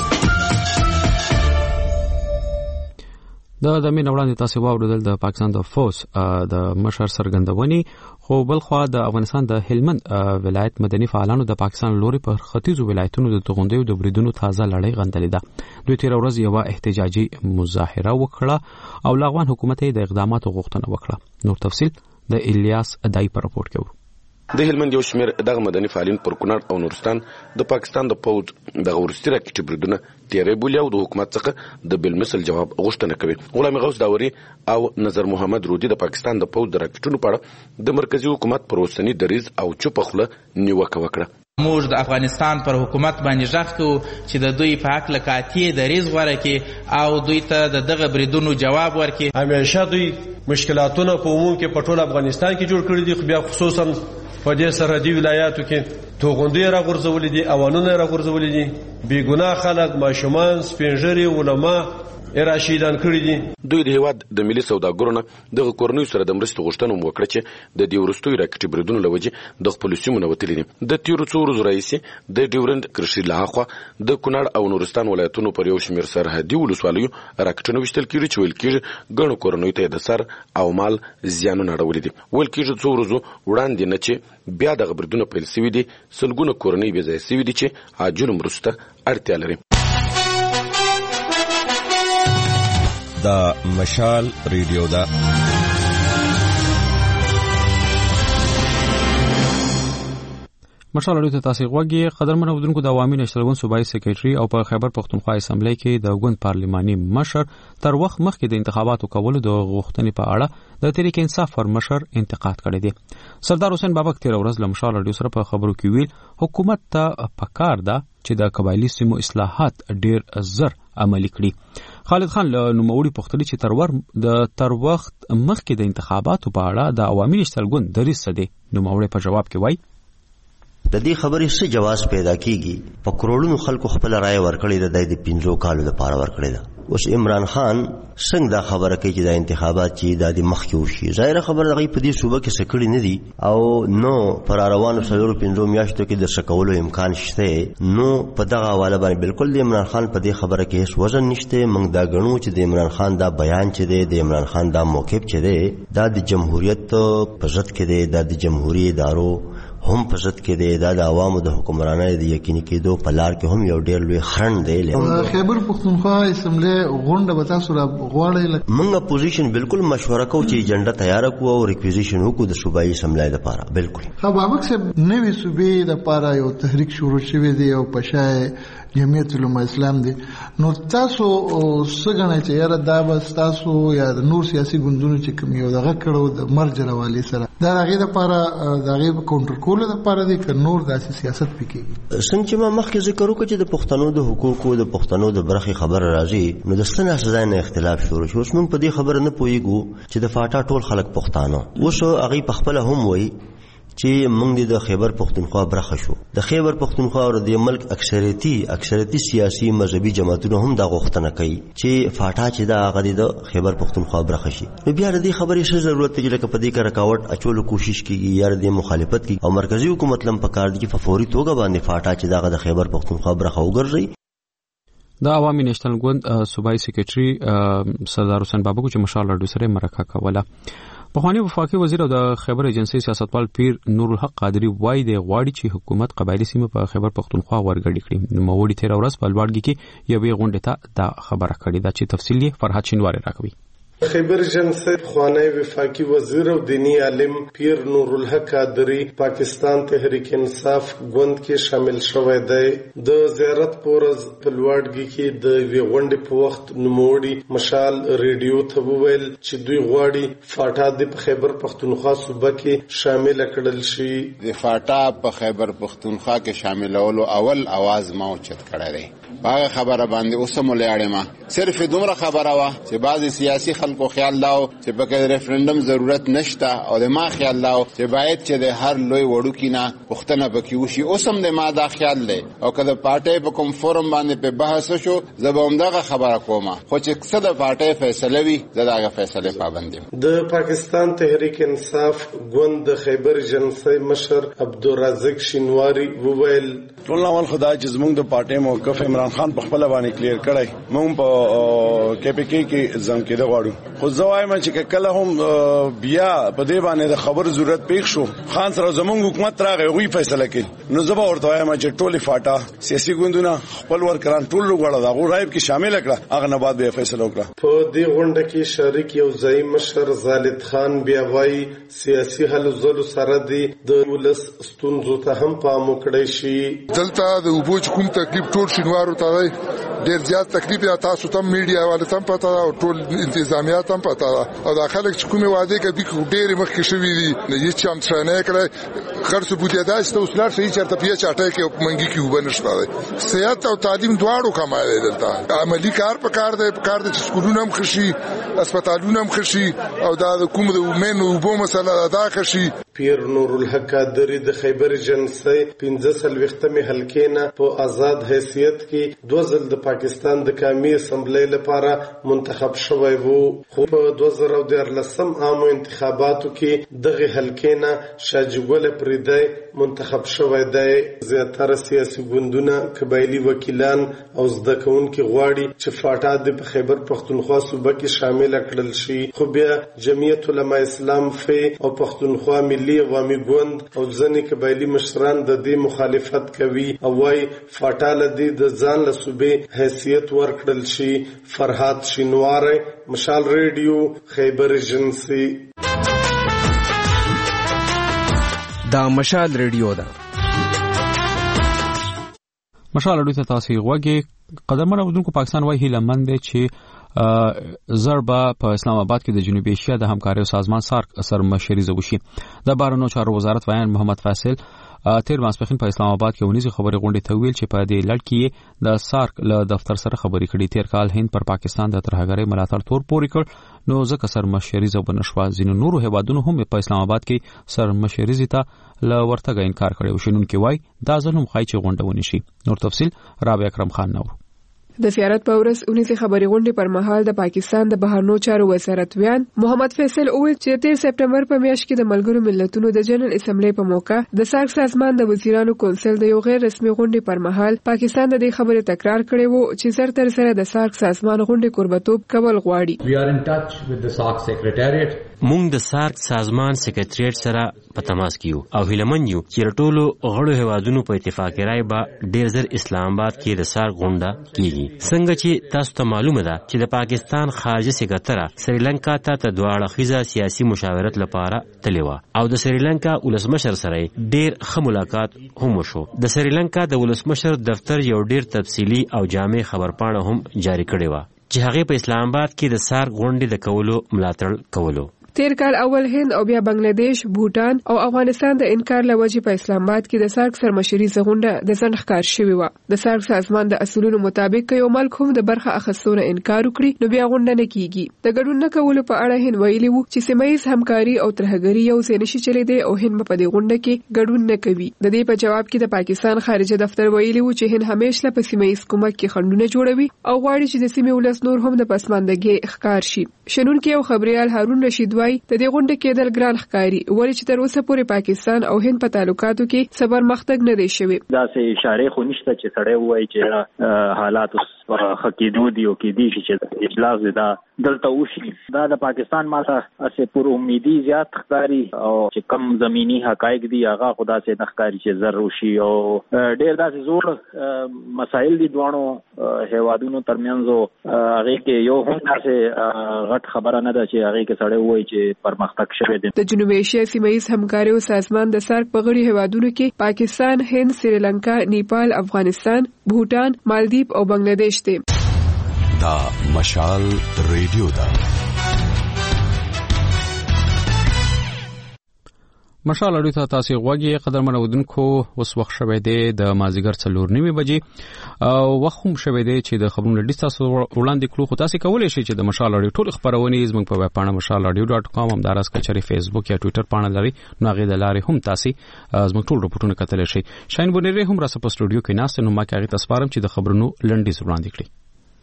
د مین وړاندې تاسو واوریدل د پاکستان د فوز د مشر سرګندونی. خو بل خو د افغانستان د هلمند ولایت مدني فعالانو د پاکستان لوري پر ختیځو ولایتونو د توغندیو د بریدونو تازه لړۍ غندلې ده. دوی تیر ورځ یو احتجاجي مظاهره وکړه او لاغوان حکومت یې د اقداماتو غوښتنه وکړه. نور تفصيل د الیاس ادای پر راپورټ کوي. د هلمند یو شمېر دغه مدني فعالین پر کونړ او نورستان د پاکستان د پوځ دغه ورستي راکټي بریدونه تیرې بولي او د حکومت څخه د بالمثل جواب غوښتنه کوي. غلام غوث داوري او نظر محمد رودي د پاکستان د پوځ د راکټونو په اړه د مرکزی حکومت پر اوسنی دریځ او چوپ خوله نیوکه وکړه. موږ د افغانستان پر حکومت باندې ژغ کوو چې د دوی په حق لکاتی دریځ غوړه کې او دوی ته د دغه بریدونو جواب ورکړي. همیشه دوی مشکلاتونه په عموم کې په ټول افغانستان کې جوړ کړي دي، خو بیا خصوصا په دې سرحدي ولایاتو کې توغندي راغورځولې دي، اوانونه راغورځولې دي، بیګناه خلک، ماشومان، سپینږیري، علما راشدان کړی دي. دوی د هیواد د ملي سوداګرو نه د کورنیو سره د مرستې غوښتنه وکړه چې د دې ورستوي راکټي بریدونو لوجې د خپل سیمو نه وتلي دي. د تیرو څو ورځو راهیسې د ډیورند کرښې لخوا د کونړ او نورستان ولایتونو پر یو شمېر سرحدي ولسوالیو راکټونه وشتل کېږي چې ویل کېږي ګڼو کورنیو ته د سر او مال زیانونه اړولي دي. ویل کېږي څو ورځو وړاندې نه چې بیا دغه بریدونه پیل شوي دي، سلګونه کورنۍ بې ځایه شوي دي چې عاجلو مرستو ته اړتیا لري. دا مشال ریډیو دا مشال ریډیو ته تاسو غوږی. قدرمن اودونکو د عوامي نشرون صوبایي سیکریټري او په خیبر پختونخوا اسمبلی کې د ګوند پارلماني مشر تر وخت مخکې د انتخاباتو کولو د غوښتنې په اړه د تحریک انصاف پر مشر انتقاد کړی دی. سردار حسین بابک تیر ورځ له مشال ریډیو سره په خبرو کې ویل حکومت ته پکار ده چې د قبایلی سیمو اصلاحات ډیر زر عملي کړي. خالد خان له نوموړي پوښتنې چې تر وخت مخکې د انتخاباتو په اړه د عوامي نشرون ګوند دریځ څه دی. نوموړي په جواب کې وایي د دې خبرې څه جواز پیدا کیږي. په کروڑونو خلکو خپل رائے ورکړي د 15 کالو لپاره ورکړي ده. اوس عمران خان څنګه دا خبره کوي چې د انتخابات چې د مخکې وشي؟ ظاهر خبره دغه په دې صوبه کې سکړی نه دي او نو پر روانو 15 میاشتو کې د شکولو امکان شته. نو په دغه حواله باندې بالکل د عمران خان په دې خبره کې هیڅ وزن نشته. موږ دا غنو چې د عمران خان دا بیان چې دی، د عمران خان دا موقف چې دی، دا د جمهوریت په ضد کې دی، دا د جمهوریت ادارو هم په ضد کې دی، دا د عوامو د حکمرانۍ د یقیني کېدو په لار کې هم یو ډېر لوی خنډ دی. خیبر پختونخوا اسمبلی غونډه به تاسو را غواړئ؟ موږ اپوزیشن بالکل مشوره کوو چې ایجنډا تیار کړو او ریکویزیشن وکړو د صوبایي اسمبلی لپاره. بالکل بابک صاحب نوې صوبې لپاره یو تحریک شروع شوی دی او پشای جمعیت علماء اسلام دی. نو تاسو څنګه چې یاره دا بس تاسو یا نور سیاسي ګوندونو چې کوم یو دغه کړو د مرج راوالي سره دا هغه لپاره دغه کونټر کول لپاره دی که نور داسې سیاست پکې؟ څنګه چې ما مخکې ذکر وکړ چې د پښتنو د حقوقو د پښتنو د برخې خبر راځي، نو د ستنه سزا نه اختلاف شروع شو. اوس موږ په دې خبره نه پوهیږو چې د فاټا ټول خلک پښتانه اوس هغه په خپل هم وایي چې موږ د خیبر پختونخوا برخه شو. د خیبر پختونخوا او د ملک اکثریتي سیاسي مذهبي جماعتونو هم دا غوښتنه کوي چې فاټا چې دا هغه د خیبر پختونخوا برخه شي. نو بیا د دې خبرې څه ضرورت دی چې په دې کې رکاوټ اچولو کوشش کیږي یا د مخالفت کوي او مرکزی حکومت لم پکار دي چې په فوري توګه باندې فاټا چې دا د خیبر پختونخوا برخه وګرځي. د عوامي نشنل ګوند صوبایي سیکریټري سردار حسین بابک چې مشال ریډیو سره مرکه کوله. پخوانی وفاقي وزیر او د خیبر ایجنسی سیاستوال پیر نور الحق قادری وایي د غواړي چې حکومت قبایلی سیمه په خیبر پختونخوا ورګړي کړي. نو موړي تیر ورځ په لوړګي کې یوې غونډې ته دا خبره کړې ده چې تفصیلی فرحت شینواری راکوي. خیبر جنسي خوانی وفاقي وزیر او دینی عالم پیر نور الحق قادری پاکستان تحریک انصاف ګوند کې شامل شوی دی. د زیارت پورز په لوړګي کې د ویغونډې په وخت نوموړي مشال ریډیو ته وویل چې دوی غواړي فاټا د خیبر پختونخوا صوبه کې شامل کړل شي. د فاټا په خیبر پختونخوا کې شاملولو اول आवाज ما اوچت کړی دی. هغه خبره باندې اوسم ولاړم ما صرف دومره خبره وا چې بعضی سیاسي خلکو خیال لاو چې په ریفرندم ضرورت نشته او د ما خیال لاو چې باید چې د هر لوی وړو کینا پښتنه پکې وشي. اوسم د ما دا خیال دی او کله پارټي په کوم فورم باندې په بحث شو زبوم دغه خبره کومه خو چې څه د پارټي فیصله وي دغه فیصله پابند یم. د پاکستان تحریک انصاف ګوند د خیبر جنسي مشر عبدالرزاق شینواری وویل ټول اول خدای چې زموږ د پارټي موقف عمران خان په خپل باندې کلیر کړی موږ په کې پی کې ځم کې دا غواړو خو زوایم چې کله هم بیا په دې باندې د خبر ضرورت پیښ شو خان سره زموږ حکومت راغی وی فیصله کړي نو زبا ورته وایم چې ټولي فاټا سیاسي ګوندونه خپل ورکران ټول وګړه دا غوړایب کې شامل کړه هغه نه بعد به فیصله وکړه. په دې غونډه کې شریک یو ځای مشر زالد خان بیا وایي سیاسي حل زلو سره دی د ولس ستونزو ته هم پام وکړي شي. دلته د وبو کوم تکلیف ټول شینوارو ته ډیر زیات تکلیف یا تاسو ته میډیا والے تم پتا او ټول انتظامیه تم پتا او دا خلک چې کومه وعده کوي ډیر مخکې شوی دي نه هیڅ هم څه نه کړی خرڅ بوتیا داسته اوسلار شي چرته پیه چاټه کې منګي کې وبنشته صحت او تعلیم دواړو کمای دلته عملی کار په کار دی چې سکولونه هم خشي هسپتالونه هم خشي او دا کوم د ومنو وبو مسله دا خشي. پیر نور الحق قادری د خیبر جنسي 15 وختمه حلقې نه په آزاد حیثیت کې 2 ځل د پاکستان د قومي اسمبلی لپاره منتخب شوی وو خو په 2013 عامو انتخاباتو کې دغه حلقې نه شاجګل پریدای منتخب شوی دی. زیاتره سیاسي ګوندونه قبایلی وکیلان او زده کوونکي غواړي چې فاټا د خیبر پختونخوا صوبه کې شامل کړل شي خو بیا جمعیت علماء اسلام فی او پختونخوا ملي عوامي ګوند او ځینې قبایلی مشران د دې مخالفت کوي او وايي فاټا لدی د ځان له صوبې حیثیت ورکړل شي. فرحات شینواری مشال ریډیو خیبر جنسي. دا مشال ریډیو ده. مشال ریډیو ته تاسو غوږی قدرمن اودونکو پاکستان وایي هیله مند چې زربا په اسلام آباد کې د جنوبي ایشیا د همکارۍ سازمان سارک سره مشري وشي. د بهرنیو چارو وزارت وایي محمد فیصل تیر ماسپخین په اسلام آباد کې ونیزي خبري غونډه ته ویل چې په دې لړ کې د سارک له دفتر سره خبري کړي. تیر کال هند پر پاکستان د ترهګرۍ ملاتړ تور پوري کړ نو ځکه سر مشري بنشوا ځینو نورو هیوادونو هم په اسلام آباد کې سر مشري ته له ورتګ انکار کړی. وشینونکو وایي دا ځنوم خای چې غونډه ونشي. نور تفصيل رابع اکرم خان نور. د زیارت په ورځ 19 خبري غونډې پر مهال د پاکستان د بهرنیو چارو وزارت ویان محمد فیصل اویل چې 13 سپټمبر په میاشت کې د ملګرو ملتونو د جنرال اسمبلی په موقع د سارک سازمان د وزیرانو کونسل د یو غیر رسمي غونډې پر مهال پاکستان د دې خبرې تکرار کړی وو چې زرتر سره د سارک سازمان غونډې قربتوب کول غواړي. We are in touch with the SARC secretariat. مونږ د سارک سازمان سکریټریټ سره په تماس کې یو او هیلمن یو چې ټولو غړو هیوادونو په اتفاق رائے به ډیر زر اسلام آباد کې د سارک غونډه کیږي. څنګه چې تاسو ته معلومه ده چې د پاکستان خارجه سکرټره سریلانکا ته د دواړه خیزه سیاسي مشاورت لپاره تللی و او د سریلانکا ولسمشر سره ډیر ښه ملاقات هم وشو. د سریلانکا د ولسمشر دفتر یو ډیر تفصیلی او جامع خبرپاڼه هم جاری کړې و چې هغه په اسلام آباد کې د سارک غونډې د کولو ملاتړ کولو. تیر کال اول هند او بیا بنگلاديش، بوتان او افغانستان د انکار لوجې په اسلام آباد کې د سارک سرمشري غونډه د ځنډ ښکار شوې و. د سارک سازمان د اصولونو مطابق یو ملک هم د برخه اخیستلو انکار وکړي نو بیا غونډه نه کیږي. د ګډون نه کولو په اړه هند ویلي وو چې سیمایي همکاري او ترهګري یو ځای نشي چلیدي او هند په دې غونډه کې ګډون نه کوي. د دې په جواب کې د پاکستان خارجه دفتر ویلي وو چې هند همیشه په سیمایي حکومت کې خنډونه جوړوي او غواړي چې د سیمې ولس نور هم د پسماندګۍ ښکار شي. شنونکي او خبريال هارون رشید وایي د دې غونډې کېدل ګران ښکاري ولې چې تر اوسه پورې پاکستان او هند په تعلقاتو کې صبر مختګ نه دی شوی. دا سه اشاره خو نشته چې سړی وایي چې حالات خکېدو دی او کې دی چې اجلاس دا دلته وشي. دا د پاکستان ماته اسه پر امیدي زیات ښکاری او چې کم زمینی حقایق دي هغه خدا سي نخکاری چې زر وشي او ډېر داسې زور مسائل دي دوانو هیوادونو ترمنځ هغه کې یو هم داسې غټ خبره نه ده چې هغه کې سړی وایي چې پرمختګ شوی دی. د جنوب ایشیا سیمایي همکاریو سازمان د سارک په غړي هیوادونو کې پاکستان، هند، سریلانکا، نیپال، افغانستان، بهوټان، مالدیپ او بنگلاديش دي. دا مشال ریډیو دا مشال اړیو ته تاسو غوږی قدرمن اودونکو اوس وخت شوه دی د مازیګر 4:30 بجې او وخت هم شوه دی چې د خبرونو لیست تاسو وړاندې کړو. خو تاسو کولای شئ چې د مشال اړیو ټول خبرونه زموږ په ویب پاڼه mashalradio.com هم داراس کچري فیسبوک یا ټوئیټر پاڼه لري نو هغه د لارې هم تاسو زموږ ټول رپورټونه کتلی شئ. شاین بونری هم را په سټوډیو کې ناست نو ما کې هغه تاسو چې د خبرونو لنډیز وړاندې کړی.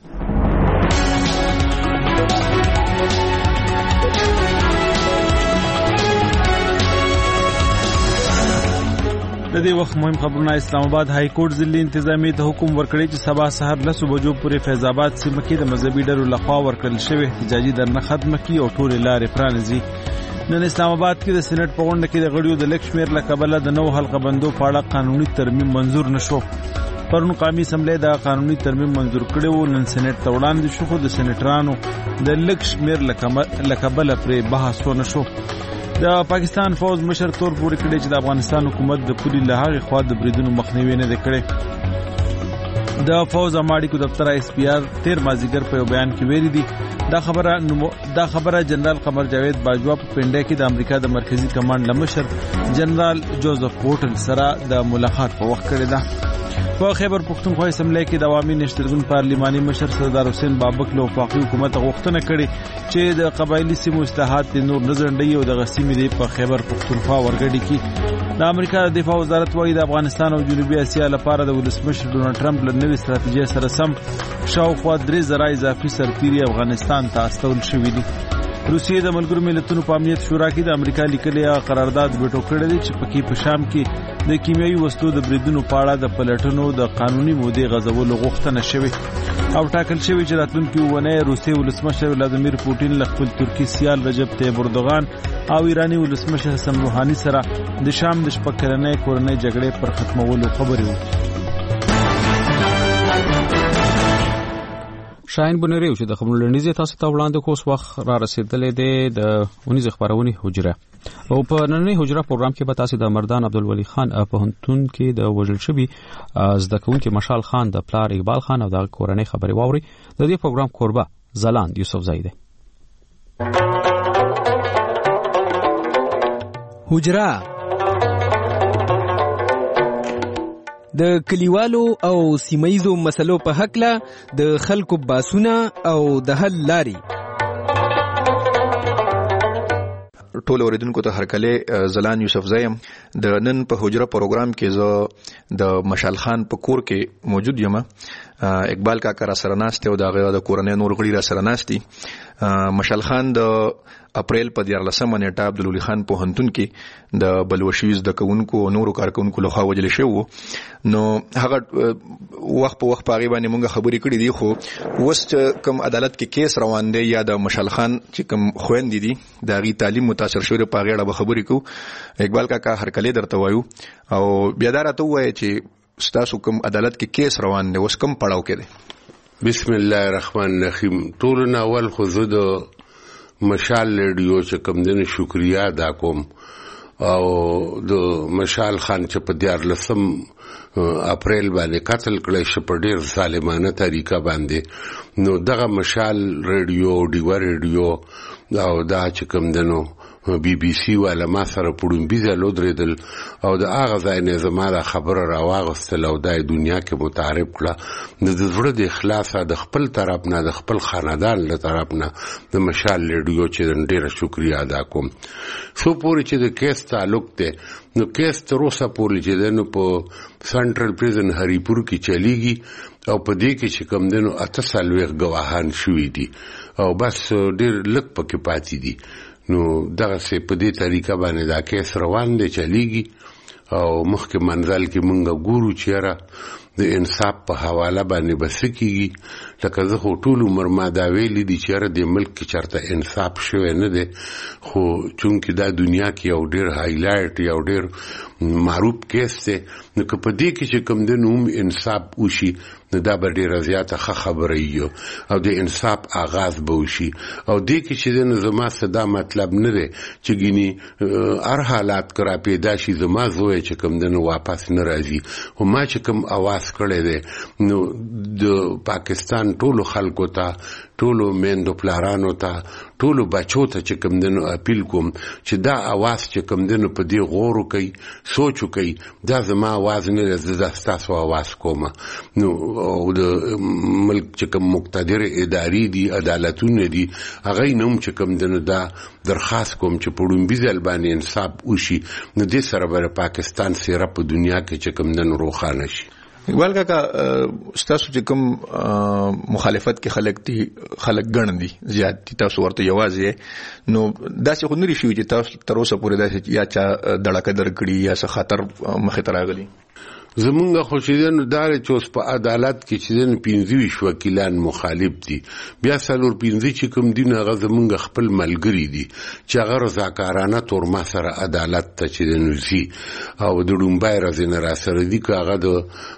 د دې وخت مهم خبرونه. اسلام آباد های کورټ ضلعي انتظامی ته حکم ورکړی چې سبا سحر 10 بجو پورې فیض آباد سیمه کې د مذهبي ډلو لخوا ورکړل شوی احتجاجي درنه ختمه کی او ټول لارې پرانیزي. نن اسلام آباد کې د سېنات په غونډه کې د غړیو د لک شمیر لکبله د نو حلقه بندو په اړه قانوني ترمیم منظور نشو. پرون قومي اسمبلی دا قانوني ترمیم منظور کړو. نن سېنات ته وړاندې شو خو د سېنټرانو د لک شمیر لکبله پر بحث ونشو. د پاکستان فوج مشر تور پورې کړی چې د افغانستان حکومت د پولی لهغه خوا د بریدونو مخنیوي نه کړي. د فوج اماړي کو دفتر اس پی آر 13 مازیګر په بیان کې ویلي دي دا خبره جنرال قمر جاوید باجوا په پنډه کې د امریکا د مرکزی کمانډ لمشر جنرال جوزف بوټل سره د ملاقات په وخت کړی ده. په خیبر پختونخوا اسمبلی کې د عوامي نشترګون پارلماني مشر سردار حسین بابک له وفاقي حکومت غوښتنه کړې چې د قبایلی سیمو اصلاحات د نور نظرندۍ او د غسیمې دی په خیبر پختونخوا ورګډي کې. د امریکا د دفاع وزارت وايي د افغانستان او جنوبي اسیا لپاره د ولسمشر ډونالډ ټرمپ له نوې ستراتیژۍ سره سم شاوخوا 3000 اضافي سرتیري افغانستان ته استول شوي دي. روسیې د ملګرو ملتونو په امنیت شورا کې د امریکا لیکلي قرارداد ویټو کړی دی چې پکې په شام کې د کیمیاوي وسلو د بریدونو په اړه د پلټنو د قانوني مودې غځولو غوښتنه شوې او ټاکل شوې چې راتلونکي ونې روسي ولسمشر ولادیمیر پوټین له خپل ترکی سیال رجب طیب اردوغان او ایرانی ولسمشر حسن روحاني سره د شام د شپږ کلنې کورنۍ جګړې پر ختمولو خبرې وکړي. شاین بونری چې د خبرونو لنډیز تاسو ته وړاندې کوس وخت را رسیدلې ده د ونیز خبرونه حجره او په نننۍ حجره پروګرام کې به تاسو د مردان عبدالولی خان په هنتون کې د وژل شوی زده کوونکي مشال خان د پلار اقبال خان او د کورنۍ خبري واوري. د دې پروګرام کوربه زلاند یوسف زاید. حجره د کلیوالو او سیمایزو مسلو په حق له د خلکو باسونه او د حل لاري. ټول اوریدونکو ته هرکله زلان یوسف زایم. د نن په حجره پروګرام کې زه د مشال خان په کور کې موجود یم. اقبال کاکا را سره ناست او د کورنۍ نور غړي را سره ناستي. مشال خان د اپریل په 14 نیټه عبدالولی خان په هنتون کې د بلوشیز د کوونکو نورو کارکونکو له خوا وجل شو. نو هغه وخت په وخت پاغي باندې مونږ خبرې کړې دي خو وست کوم عدالت کې کیس روان دی یا د مشال خان چې کوم خويندې دي د غي تعلیم متاثر شوی په غیړه به خبرې کو. اقبال کاکا هر کله درته وایو او بیا دراته وایي چې ستاسو کوم عدالت کې کیس روان دی اوس کوم پړاو کې دی. بسم الله الرحمن الرحیم. ټول ناول خو زه د مشال ریډیو چې کوم دنه شکریا ادا کوم او د مشال خان چې په 14 اپریل باندې قتل کړی شو په ډیر ظالمانه طریقه باندې. نو دغه مشال ریډیو ډیو ریډیو او دا چې کوم دنو بی بی سی والا ما سره پړومبي ځلو درېدل او د هغه ځای نه زما دا خبره راواغستل او د دنیا کې متعارف کړه د زړه د اخلاص د خپل طرف نه د خپل خاندان له طرف نه د مشال ریډیو چې ډیره شکریا ادا کوم. سو پورې چې د کیس تعلق ته نو کیس تر اوسه پورې چې نو په سنټرل پریزن هریپور کې چلیږي او په دې کې چې کوم دنو 8 سالويغ گواهان شوي دي او بس ډیر لک پکې پاتې دي. نو دغه سه په دې طریقه باندې دا کیس روان دی چلیږي او مخکې منزل کې مونږ ګورو چیرې د انصاف په حواله باندې بس کیږي لکه زه خو ټول عمر ما دا ویلي دي چې د ملک کې چرته انصاف شوی نه دی خو چونکې دا دنیا کې یو ډېر هایلایټ یو ډېر معروف کیس دی نو که په دې کې چې کوم دی نو هم انصاف وشي نو دا به ډېره زیاته ښه خبره وي او د انصاف آغاز به وشي او دې کې چې دی نو زما څه دا مطلب نه دی چې ګینې هر حالات که را پیدا شي زما زوی چې کوم دی نو واپس نه راځي خو ما چې کوم اواز کړی دی نو د پاکستان ټولو خلکو ته ټولو میندو پلارانو ته ټولو بچو ته چې کوم دی نو اپیل کوم چې دا اواز چې کوم دی نو په دې غور وکئ سوچ وکئ دا زما اواز نه دی زه ستاسو اواز کوم نو او د ملک چې کوم مقتدر اداري دي عدالتونه دي هغه نوم چې کوم دی نو دا درخواست کوم چې په ډومبي ځل باندې انصاف وشي نو دې سره به پاکستان سیره په دنیا کې چې کوم دی نو روښانه شي. اقبال کاکا ستاسو چې کوم مخالفت کې خلک ګڼ دي زیات دي تاسو ورته یوازې نو داسې خو نری شوي چې تاسو تر اوسه پورې داسې یا چا دړکه درکړي یا څه خطر مخې ته راغلی زمونږ خو چې دی نو دا دی چې اوس په عدالت کې چې دی نو 25 وکیلان مخالف دي بیا 4-5 چې کوم دي نو هغه زمونږ خپل ملګري دي چې هغه رضاکارانه تورما سره عدالت ته چې دی نو ځي او د ډومبای ورځې نه راسره دي که هغه د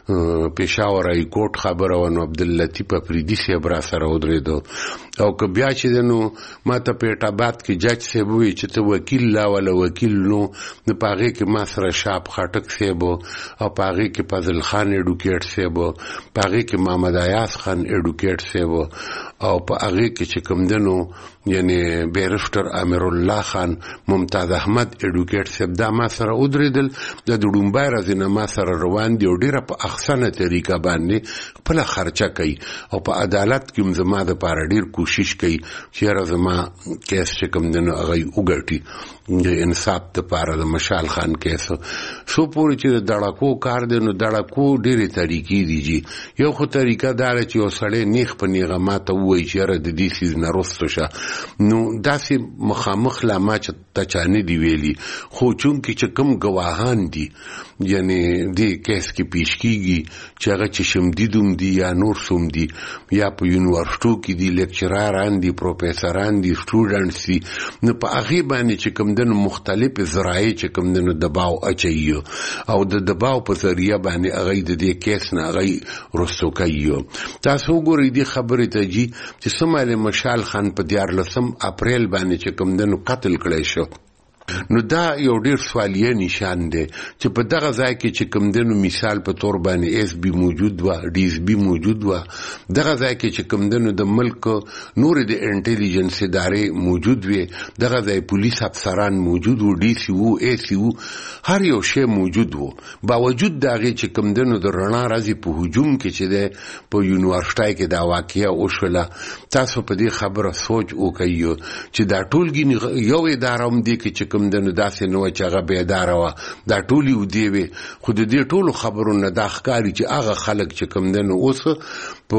پېښور های کورټ خبره وه نو عبداللطیف افریدي صاحب راسره ودرېدو او که بیا چې دی نو ما ته په اټاباد کې جج صاحب ووایي چې ته وکیل لا ولا وکیل نو په هغې کې ما سره شاب خاټک صاحب او په هغې کې فضل خان ایډوکیټ صاحب په هغې کې محمد ایاز خان ایډوکیټ صاحب او په هغې کې چې کوم دی نو یعنی بیرفټر امیر الله خان ممتاز احمد ایډوکیټ صاحب دا ما سره ودرېدل د ډومبای ورځې نه ما سره روان دي او ډېره په احسنه طریقه باندې خپله خرچه کوي او په عدالت کې هم زما دپاره ډېر کوشش کوي چې یاره زما کیس چې کوم دی نو هغه یې وګټي د انصاف دپاره د مشال خان کیس څو پورې چې د دړکو کار دی نو دړکو ډېرې طریقې دي جي یو خو طریقه دا ده چې یو سړی نیغ په نیغه ما ته ووایي چې یاره د دې څیز نه رستو شه نو داسې مخامخ لا ما چې ته چا نه دي ویلي خو چونکې چې کوم ګواهان دي یعنی دې کیس کې پیش کیږي چې هغه چې شمدیدوم دي یا نور سوم دي یا په یونیورسټو کې دي لیکچراران دي پروفیسران دي سټوډنټس دي نو په هغې باندې چې کوم دی نو مختلف ذرایع چې کوم دی نو دباو اچوي او د دباو په ذریعه باندې هغه د دې کیس نه هغه رستو کوي تاسو وګورئ دې خبرې ته جي چې څومره مشال خان په 14 اپریل باندې چې کوم دی نو قتل کړی شو نو دا یو ډیر سوالیه نشان دی چې په دغه ځای کې چې کوم دی نو مثال په تور باندې اس بي موجود و ډي اس بي موجود و دغه ځای کې چې کوم دی نو د ملک نور د انټيليجنس ادارې موجود وي دغه ځای پولیس افسران موجود و ډي سي او اي سي او هر یو شی موجود و باوجود دغه چې کوم دی نو د رڼا راځي په هجوم کې چې دی په یونیورسيټي کې دا واقعیا وشوله تاسو په دې خبره سوچ وکړئ چې دا ټولګي یو اداره هم دی کې کوم دنو داسې نو چې هغه بیداره وه دا ټولې ودې وې خو د دې ټولو خبرو نه دا ښکاري چې هغه خلک چې کوم دنو اوس په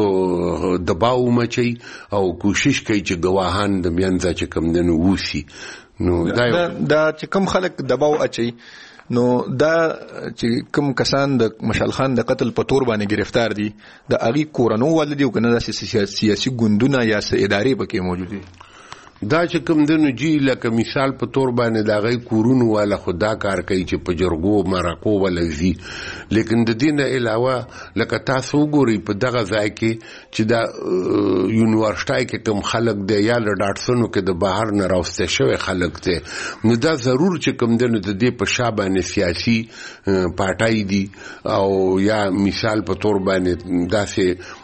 دباو مچوي او کوشش کوي چې ګواهان د منځه چې کوم دنو ووسي نو دا چې کوم خلک دباو اچوي نو دا چې کوم کسان د مشال خان د قتل په تور باندې گرفتار دي د هغې کورنو والدي او که نه داسې سیاسي ګوندونه یا ادارې پکې موجود دي دا چې کوم دنو جی لکه مثال په تور باندې دا غي کورونو والا خدا کار کوي چې په جرګو مرکو ولزي لیکن د دې نه علاوه لکه تاسو وګورئ په دغه ځای کې چې دا یونیورسيټي کې کوم خلک دی یا له ډاټسونو کې د بهر نه راوسته شوی خلک دی نو دا ضرور چې کوم دنو د دې په شا باندې سیاسي پارټای دي او یا مثال په تور باندې داسې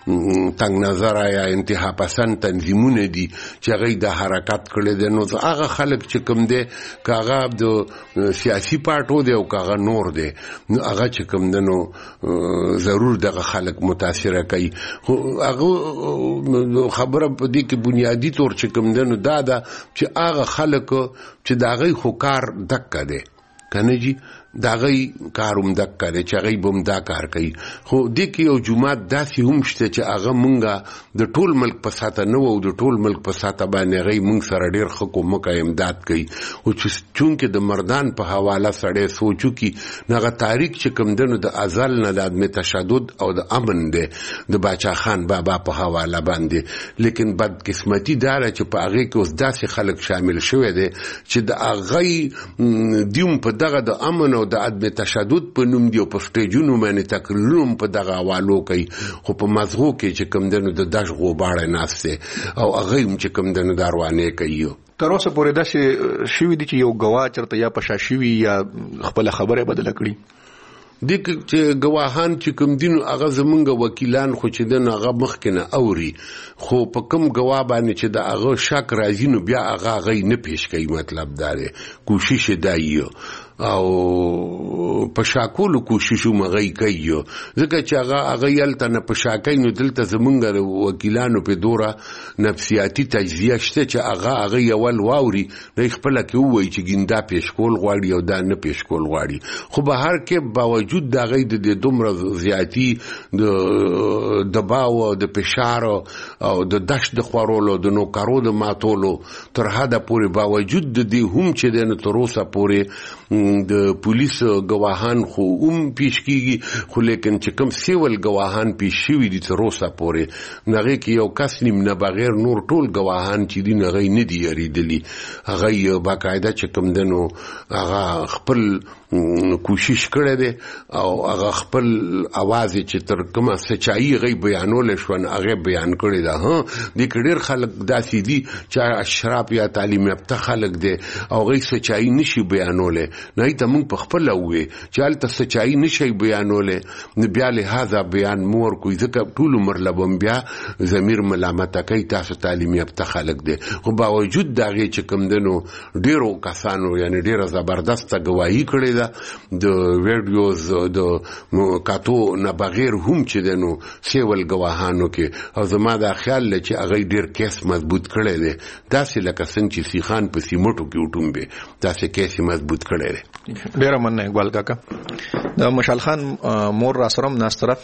تنگ نظر یا انتها پسند تنظیمونه دي چې هغه د حرکت کړي دي نو هغه خلک چې کوم دي کاغه د سیاسي پارټو دی او کاغه نور دی نو هغه چې کوم دنو ضرور دغه خلک متاثر کوي هغه خبره په دې کې بنیادی طور چې کوم دنو دا چې هغه خلک چې دا غي خو کار دک کړي کنه جی دا غي کاروم دک کړي چې غي بم دا کار کوي. خو د کې یو جمعات داسې هم شته چې هغه مونږه د ټول ملک په ساته نه وو، د ټول ملک په ساته باندې غي مونږ سره ډیر خکو مکه امداد کوي. او چې چونکه د مردان په حواله سړی سوچو کې نغه تاریخ چې کوم دنو د ازل نه د عدم تشدد او د امن دی د باچا خان بابا په حواله باندې. لیکن بدقسمتي داره چې په هغه کې اوس داسې خلک شامل شوی دی چې د هغه دیوم په دغه د امن د عدم تشدد په نوم دی او په سټیجونو باندې تقریرونه په دغه حوالو کوي. خو په مزغو کې چې کوم دنو د داش غوباړه نافسه او هغه چې کوم دنو داروانه کوي. تر اوسه پورې داسې شوي دي چې یو غوا چرته یا پشا شوي یا خپل خبره بدله کړي. د چې گواهان چې کوم دین هغه زمونږ وکیلان خو چې دغه هغه مخکنه اوري، خو په کوم گواه باندې چې د هغه شک راځي نو بیا هغه غي نه پیش کوي. مطلب دا دی کوشش دایو او په شاکولو کوشش مغی کوي، ځکه چې هغه یلته نه په شاکای نو دلته زمونږ وکیلانو په دوره نفسیاتی تجزیه شته چې هغه یول واوري نه خپل کې وایي چې ګیندا پیش کول غواړي او دا نه پیش کول غواړي. خو به هر کې باوجود دا غي د دومره زیاتی د دباو د فشار او د دشت د خورولو د نوکارو د ماتولو تر حده پورې باوجود د دې هم چې د تر اوسه پورې د پولیس گواهان خو پیش کیږي، خو لیکن چې کوم سیول گواهان پیش شوي دي تر اوسه پورې نغې کې یو کس نیم نه بغیر نور ټول گواهان چې دي نغې نه دي یریدلی. هغه باقاعده چې کوم دنو هغه خپل کوشش کړی دی او هغه خپل आवाज چې تر کومه سچایي غي بیانول شون هغه بیان کړی دا. ها د کډیر خلک داسې دي چې اشراف یا تعلیم یافته خلک دي او غي سچایي نشي بیانوله، نه ته موږ په خپل وې چې الته سچایي نشي بیانوله نه بیا له هاذا بیان مور کوي ځکه ټول عمر لبم بیا ضمیر ملامت کوي تاسو تعلیم یافته خلک دي. خو باوجود دا غي چې کوم دنو ډیرو کسانو یعنی ډیره زبردست گواہی کړی د ویډیوز د کاتو نه بغیر هم چې دنو سیول گواهانو کې. او زما دا خیال لري چې هغه ډیر کیس مضبوط کړی دی، داسې لکه څنګه چې سیخان په سیمټو کې وټومبه داسې کیس مضبوط کړی دی. ډیر مننه اقبال کاکا. د مشال خان مور را سرم ناستره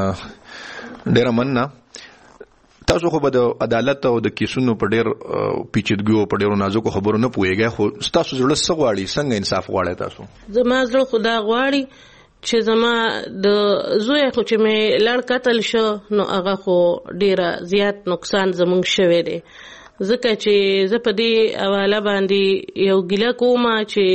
ډیر مننه. تاسو خو به د عدالت او د کیسونو په ډیر پیچیدګیو په ډیرو نازکو خبرو نه پوهیږئ، خو تاسو زړه څه غواړي، څنګه انصاف غواړئ تاسو؟ زما زړه خدا غواړي چې زما د زوی خو چې مې لړ قتل شو نو هغه خو ډیره زیات نقصان زمونږ شوی دی، ځکه چې زه په دې حواله باندې یو ګیله کومه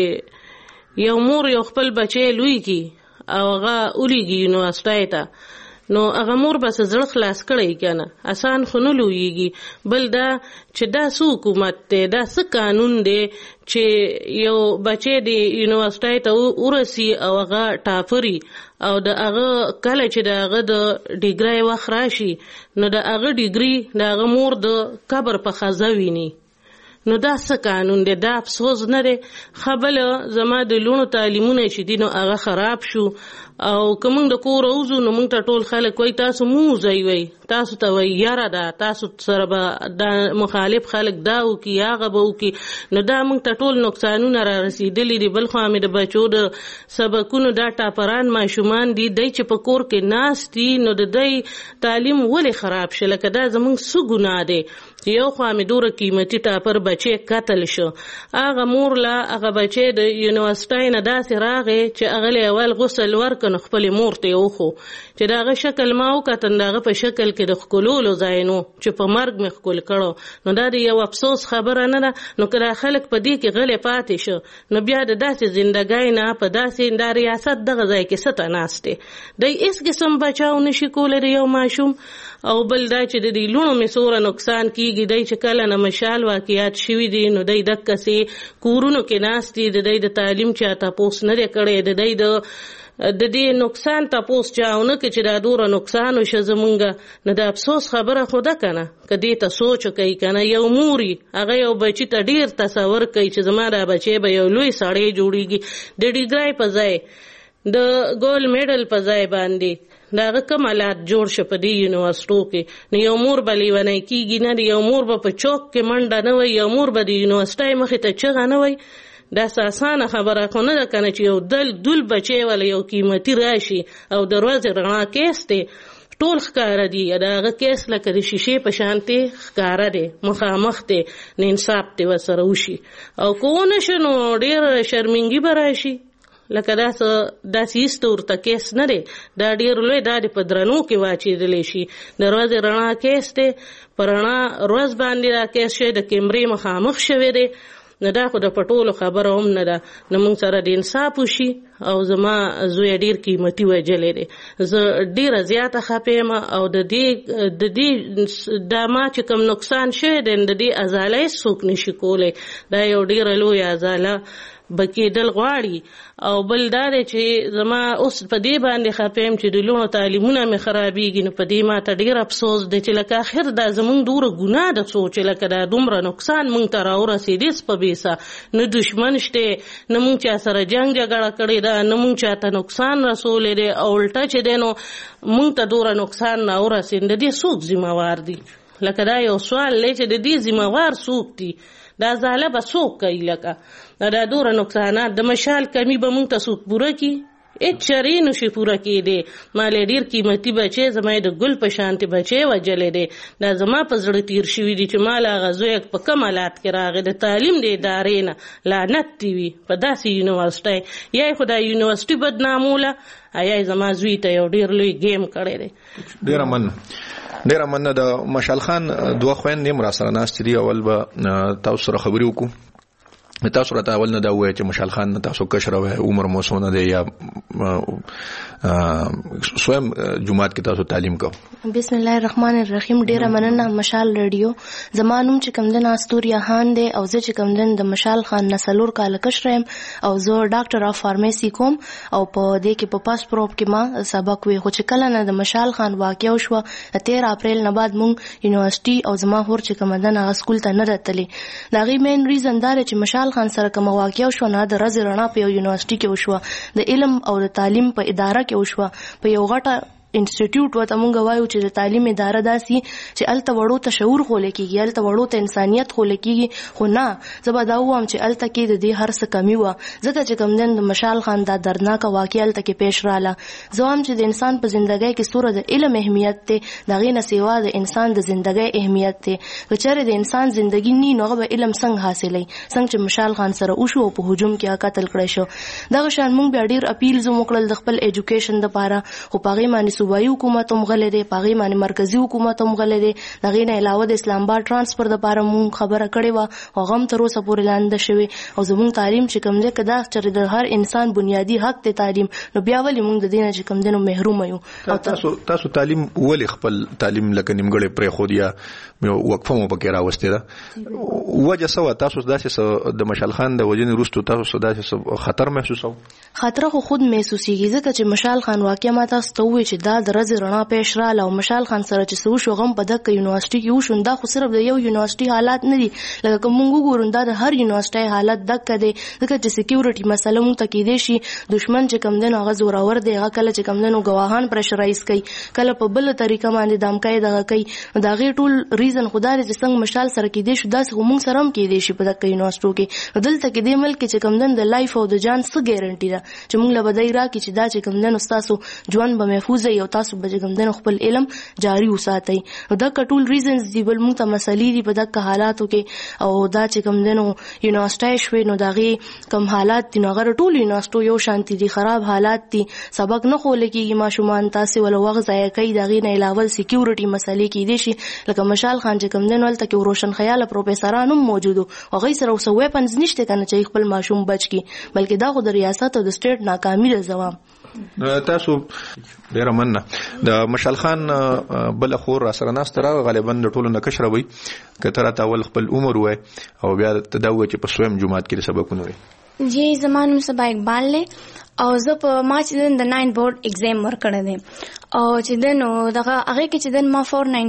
چې یو مور یو خپل بچی لوی کی او هغه اولیږي یونیورسټۍ ته، نو هغه مور بس زړه خلاص کړی کنه، آسان خو نه لویږي. بل دا چې دا څه حکومت دی، دا څه قانون دی چې یو بچی د یونیورسټۍ ته ورسی او هغه ټاپري او د هغه کله چې د هغه د ډیګرۍ وخت راشي نو د هغه ډیګري د هغه مور د قبر په خزه ویني. نو دا څه قانون دی؟ دا افسوس نه دی. خبله زما د لونو تعلیمونه چې دي نو هغه خراب شو او که موږ د کور وځو نو موږ ته ټول خلک وایي تاسو موزئ وئ، تاسو ته وایي یاره ده، تاسو سره به دا مخالف خلک دا وکړي هغه به وکړي. نو دا موږ ته ټول نقصانونه را رسېدلي دي. بل خوا مې د بچو د سبقونو دا ټاپران ماشومان دي، دی چې په کور کې ناست دي نو د دی تعلیم ولې خراب شي؟ لکه دا زموږ څه ګناه دی؟ یو خوا مې دوره قیمتي ټاپر بچی قتل شو، هغه مور لا هغه بچی د یونیورسټۍ نه داسې راغی چې هغه له اول غسل ورکړ نو خپلې مور ته یې وښو چې د هغه شکل ما وکتل، د هغه په شکل کې د ښکلولو ځای نو چې په مرګ مې ښکل کړو. نو دا د یو افسوس خبره نه ده. نو که دا خلک په دې کې غلی پاتې شو نو بیا د داسې زندګۍ نه په داسې دا ریاست دغه ځای کې څه ته ناست دی؟ دی هېڅ قسم بچاو نشي کولی د یو ماشوم. او بل دا چې د دې لوڼو مې څومره نقصان کېږي، دی چې کله نه مشال واقعات شوي دي نو دی دقسې کورونو کې ناست دي، د دی د تعلیم چا تپوس نه دی کړی، د دی د دې نقصان تپوس چاونه کې چې دا دوره نقصان وشه زمونږ. نو د افسوس خبره خو ده که نه، که دې ته سوچ کوي که نه، یو موري هغه یو بچي ته ډېر تصور کوي چې زما دا بچی به یو لوی سړی جوړېږي، د ډیګرۍ په ځای د ګولډ میډل په ځای باندې دا هغه کوم حالات جوړ شه په دې یونیورسټو کې. نو یو مور به لیونی کېږي نه، یو مور به په چوک کې منډه نه وي، یو مور به د یونیورسټۍ مخې ته چغه نه وي. دا اسانه خبره خو نه ده کنه چې یو دل بچي ولا یو قیمتي راشي او دروازه رڼا کېسته ټول ښکاره دي دا هغه کیس لکه د شیشې په شانتې ښکاره دی مخامخ دی نه انصاف دی ورسره وشي او که ونه شي نو ډېر شرمنګي به راشي لکه داسې ایسته ورته کیس نه دی دا ډېر لوی دا د په درنو کې واچېدلی شي دروازې رڼا کیس دی په رڼا ورځ باندې دا کیس شوی د کیمرې مخامخ شوی دی نو دا خو د پټولو خبره هم نه ده نو موږ سره د انصاف وشي او زما زوی ډېر قیمتي وجلی دی زه ډېره زیاته خفه یم او د دې دا ما چې کوم نقصان شوی دی د دې ازاله هېڅ څوک نشي کولی دا یو ډېره لویه ازاله بکېدل غواړي او بل دا دی چې زما اوس په دې باندې خفه یم چې د لوڼو تعلیمونه مې خرابېږي نو په دې ماته ډېر افسوس دی چې لکه آخر دا زموږ دومره ګناه ده څو چې لکه دا دومره نقصان موږ ته راورسېدی په بیسه نه دشمن شته نه موږ چا سره جنګ جګړه کړې ده نه موږ چاته نقصان رسولی دی او الټه چې دی نو موږ ته دومره نقصان راورسېد د دې څوک ذمهوار دي لکه دا یو سوال دی چې د دې ذمهوار څوک دي دا ځاله به څوک کوي لکه دا دومره نقصانات د مشال کمی به موږ ته څوک پوره کړي هېڅ چارې نشي پوره کېدی ما له ډېر قیمتي بچی زما د ګل په شانتې بچی وجلی دی دا زما په زړه تیر شوي دي چې ما له هغه زوی په کم حالات کې راغی د تعلیم د ادارې نه لعنت دي وي په داسې یونیورسټۍ یا یې خو دا یونیورسټي بدناموله یا یې زما زوی ته یو ډېر لوی ګیم کړی دی ډیره مننه د مشال خان دوه خويندې هم را سره ناستې دي اول به تاسو سره خبرې وکړو تاسو راته اول نه دا ووایئ چې مشال خان تاسو کشره وای عمر مو څونه دی یا سویم جمعات کې تاسو تعلیم کو بسم الله الرحمن الرحیم ډیره مننه مشال ریډیو زمانوم چې کوم د استوریا خان دی او زه چې کوم د مشال خان نسلور کال کشره او زه ډاکټر اف فارمیسی کوم او په دې کې په پاس پروب کې ما سبق وی خو چې کله نه د مشال خان واقع شو 13 اپریل نه بعد مونږ یونیورسيټي او زما هور چې کوم د هغه سکول ته نه راتلی دا غي مین ریزن دا چې مشال خان سره کوم واقع شو نه د رز رڼا په یونیورسيټي کې وشو د علم او د تعلیم په اداره کې وشو په یو غټه انسټیټیوټ وته مونږ وایو چې د تعلیم اداره داسي چې الته وړو ته شعور خولې کیږي الته وړو ته انسانيت خولې کیږي خو نه زبا دا ووم چې الته کې د دې هر څه کمی و زه ته چې کوم د مشال خان دا دردناک واقعیا الته کې پیش رااله زوام چې د انسان په ژوندۍ کې سوره د علم اهمیت ته دغه نه سیوا د انسان د ژوندۍ اهمیت ته کچره د انسان ژوندۍ نه نوغه به علم څنګه حاصلې څنګه چې مشال خان سره وشو په هجوم کې قتل کړی شو دغه شان مونږ بیا ډیر اپیل زو مکړل د خپل ایجوکیشن لپاره خو پاغي باندې صوبایي حکومت هم غلې دی پاغي باندې مرکزی حکومت هم غلې دی دغه نه علاوه د اسلام آباد ترانسفر لپاره مونږ خبره کړې و هغه هم تر اوسه پورې لاندې شوی او زموږ تعلیم چې کوم دی کدا چې د هر انسان بنیادی حق ته تعلیم نو بیا ولې مونږ د دینه چې کوم دینو محروم یو او تاسو تعلیم ولې خپل تعلیم لکه نیمګړی پرې خو دی وقفه مو پکې راوستي ده وجه سو تاسو داسې د مشال خان د وجنې روستو تاسو داسې خطر محسوسو خطر خو خود محسوسيږي ځکه چې مشال خان واقعا ما تاسو ته وی چې دا د رز رڼا پېښ رااله او مشال خان سره چې سو شو غم په دغه یونیورسيټي کې وشو دا خو صرف د یو یونیورسيټي حالات نه دي لکه کوم وګورم دا د هر یونیورسيټي حالت دغه دی ځکه چې سکیورټي مسله مو ته کې دي شي دشمن چې کم دنو هغه زورور دی هغه کله چې کم دنو گواهان پرشرایز کوي کله په بل طریقه باندې دامکای دغه کوي دا غي ټول ریزن خدای دې څنګه مشال سره کې دي شو دا څنګه سره هم کې دي شي په دغه یونیورسيټو کې دلته کې د ملک چې کم دن د لایف او د جان څه ګارانټي ده چې موږ له بدای را کې چې دا چې کم دنو تاسو ژوند به محفوظ وي او تاسو به کم دنو خپل علم جاری وساتئ دا ټول ریزنز دی بل موږ ته مسلې دي په دغه حالاتو کې او دا چې کم دنو یونیورسيټي شوي نو دغه کم حالات دي نو غره ټول یونیورسيټو یو شانتي دي خراب حالات دي سبق نه خول کېږي ماشومان تاسو ول وغه ځای کوي دغه نه علاوه سکیورټي مسلې کې دي شي لکه مشال خان چې کم دنو ولته کې روشن خیال پروفیسورانو موجودو او غي سره اوس ویپنز نشته کنه چې خپل ماشوم بچ کی بلکې دا خو د ریاست او د سټیټ ناکامي رضوام تاسو ډیر مننه د مشال خان بل خور سره ناستره غالبا د ټولو نکشره وي کتره تاول خپل عمر وای او بیا تداوی چې په سویم جمعات کې سبقونه وي جی زمانو صبا اقبال له او زه په مارچ د 9 بورډ ایگزام ورکړم دي او چې دنو دغه هغه کې چې دن ما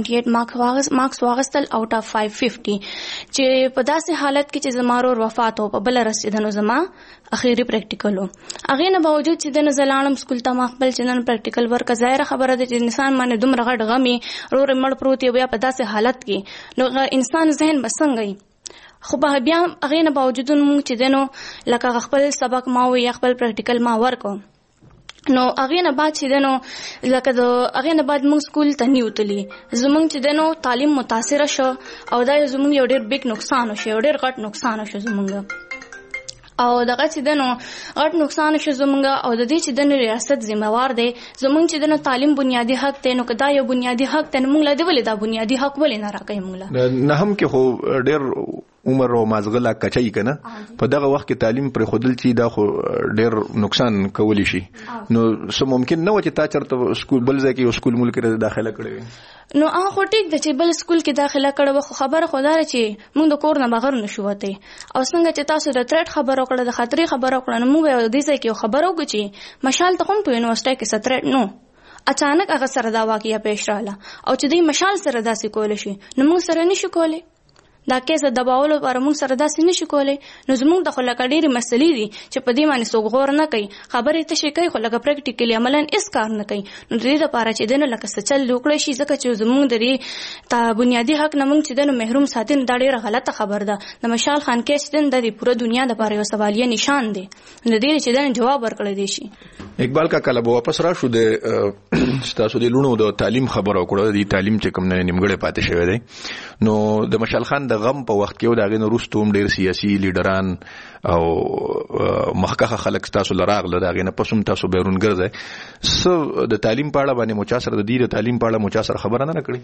498 مارکس واغستل اوټ اف 550 چې په داسې حالت کې چې زمارو وفات او په بل رسیدنو زما اخیری پریکټیکل هغه نه باوجود چې دنو زلانم سکول ته مخبل چې نن پریکټیکل ورک ظاهر خبره ده چې انسان باندې دومره غټ غمي رور مړ پروت بیا په داسې حالت کې نو انسان ذهن بسنګي خو به بیا هغه نه باوجود موږ چې دنو لکه خپل سبق ما وي خپل پریکټیکل ما ورکو نو هغه نه بعد چې دنو لکه د هغه نه بعد موږ سکول ته نیوتلی زمونږ چې دنو تعلیم متاثر شو او دا زمونږ یو ډېر بیگ نقصان شو یو ډېر غټ نقصان شو زمونږ او دغه چې دنو غټ نقصان شو زمونږ او د دې چې دنو ریاست ذمہوار دی زمونږ چې دنو تعلیم بنیادی حق دی نو کدا یو بنیادی حق ته موږ لا دی ولې دا بنیادی حق ولې نه راکې موږ نه هم کې خو ډېر عمر او مازغله کچای کنه په دغه وخت کې تعلیم پر خودل چې دا خو ډېر نقصان کولی شي نو سم ممکن نه و چې تا چرته سکول بل ځای کې سکول ملک کې داخله کړې نو هغه ټیک د چې بل سکول کې داخله کړو خو خبره خدای چې موږ د کور نه بغیر نشو وته او څنګه چې تاسو د ترټ خبرو کړه د خطرې خبرو کړه نو موږ د دې ځای کې خبرو وکړي مشال ته هم په یونیورسيټي کې سترټ نو اچانک هغه سره دا واقعیا پېښ رااله او چې دې مشال سره داسې کول شي نو موږ سره نشو کولای دا کیسه دباولو پر موږ سره داسې نشو کولای نو زموږ د خلک ډېری مسلې دي چې په دې باندې څوک غور نه کوي خبرې ته شي کوي خو لکه پریکټیکلی عملاً هیڅ کار نه کوي نو دې لپاره چې دنه لکه سچل وکړي شي ځکه چې زموږ د تا بنیادی حق نه موږ چې دنه محروم ساتین دا ډېره غلطه خبر ده د مشال خان کیس دن د پوره دنیا د لپاره یو سوالیه نشان دی نو دې چې دنه جواب ورکړی دی شي اقبال کا کله واپس راشو د تاسو د لونو د تعلیم خبرو کړو د تعلیم چې کوم نه نیمګړې پاتې شوی دی نو د مشال خان د غم په وخت کې دا غن روستوم ډیر سیاسي لیډران او مخکخه خلک تاسو لراغله دا غن پسوم تاسو بیرون ګرځي سو د تعلیم په اړه باندې مچاسر د دې تعلیم په اړه مچاسر خبره نه کړې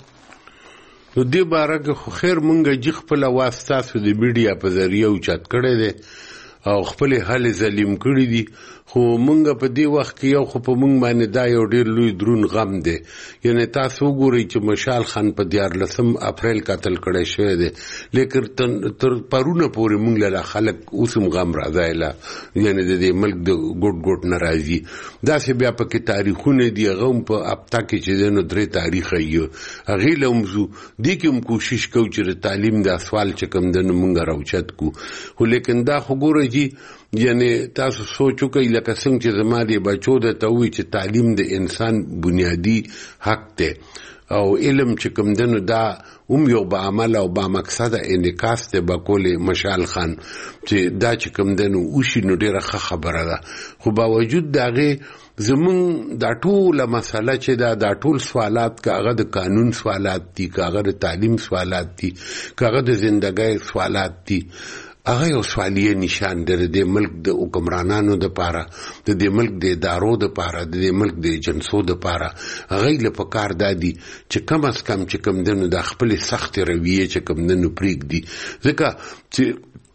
نو دې بارکه خو خیر مونږه جخ په لواسطه سو د میډیا په ذریعہ او چت کړي دي او خپل حل ظلم کړی دي خو مونږ په دې وخت کې یو خو په مونږ باندې دا یو ډېر لوی درون غم دی یعنی تاسو وګورئ چې مشال خان په 14 اپریل قتل کړی شوی دی لیکن تر پرونه پورې مونږ له خلک اوسم غم راځایلا یعنی د دې ملک د ګډ ګډ ناراضي دا چې بیا په کې تاریخونه دی غوم په اپتا کې چې دنو درې تاریخ یو هغه لمزو دي کوم کوشش کوي چې تعلیم د سوال چې کوم دنو مونږ راوچت کو خو لیکن دا خو ګورئ یعنی تاسو سوچو کوي لکه څنګه چې زماري بچو د توي چې تعلیم د انسان بنیادی حق دی او علم چې کوم دنو دا یو با عمل او با مقصد انعکاس دی بقول مشال خان چې دا چې کوم دنو وشي نو ډیره خبره ده خو باوجود داغه زمون دا ټول مسله چې دا ټول سوالات کاغه د قانون سوالات دي کاغه د تعلیم سوالات دي کاغه د ژوندۍ سوالات دي هغه یو سوالیه نشان دی د ملک د حکمرانانو د پاره د ملک د ادارو د پاره د ملک د جنسو د پاره هغه له پکار دادي چې کم از کم چې کم دنو د خپل سخت رویه چې کم دنو پریک دي ځکه چې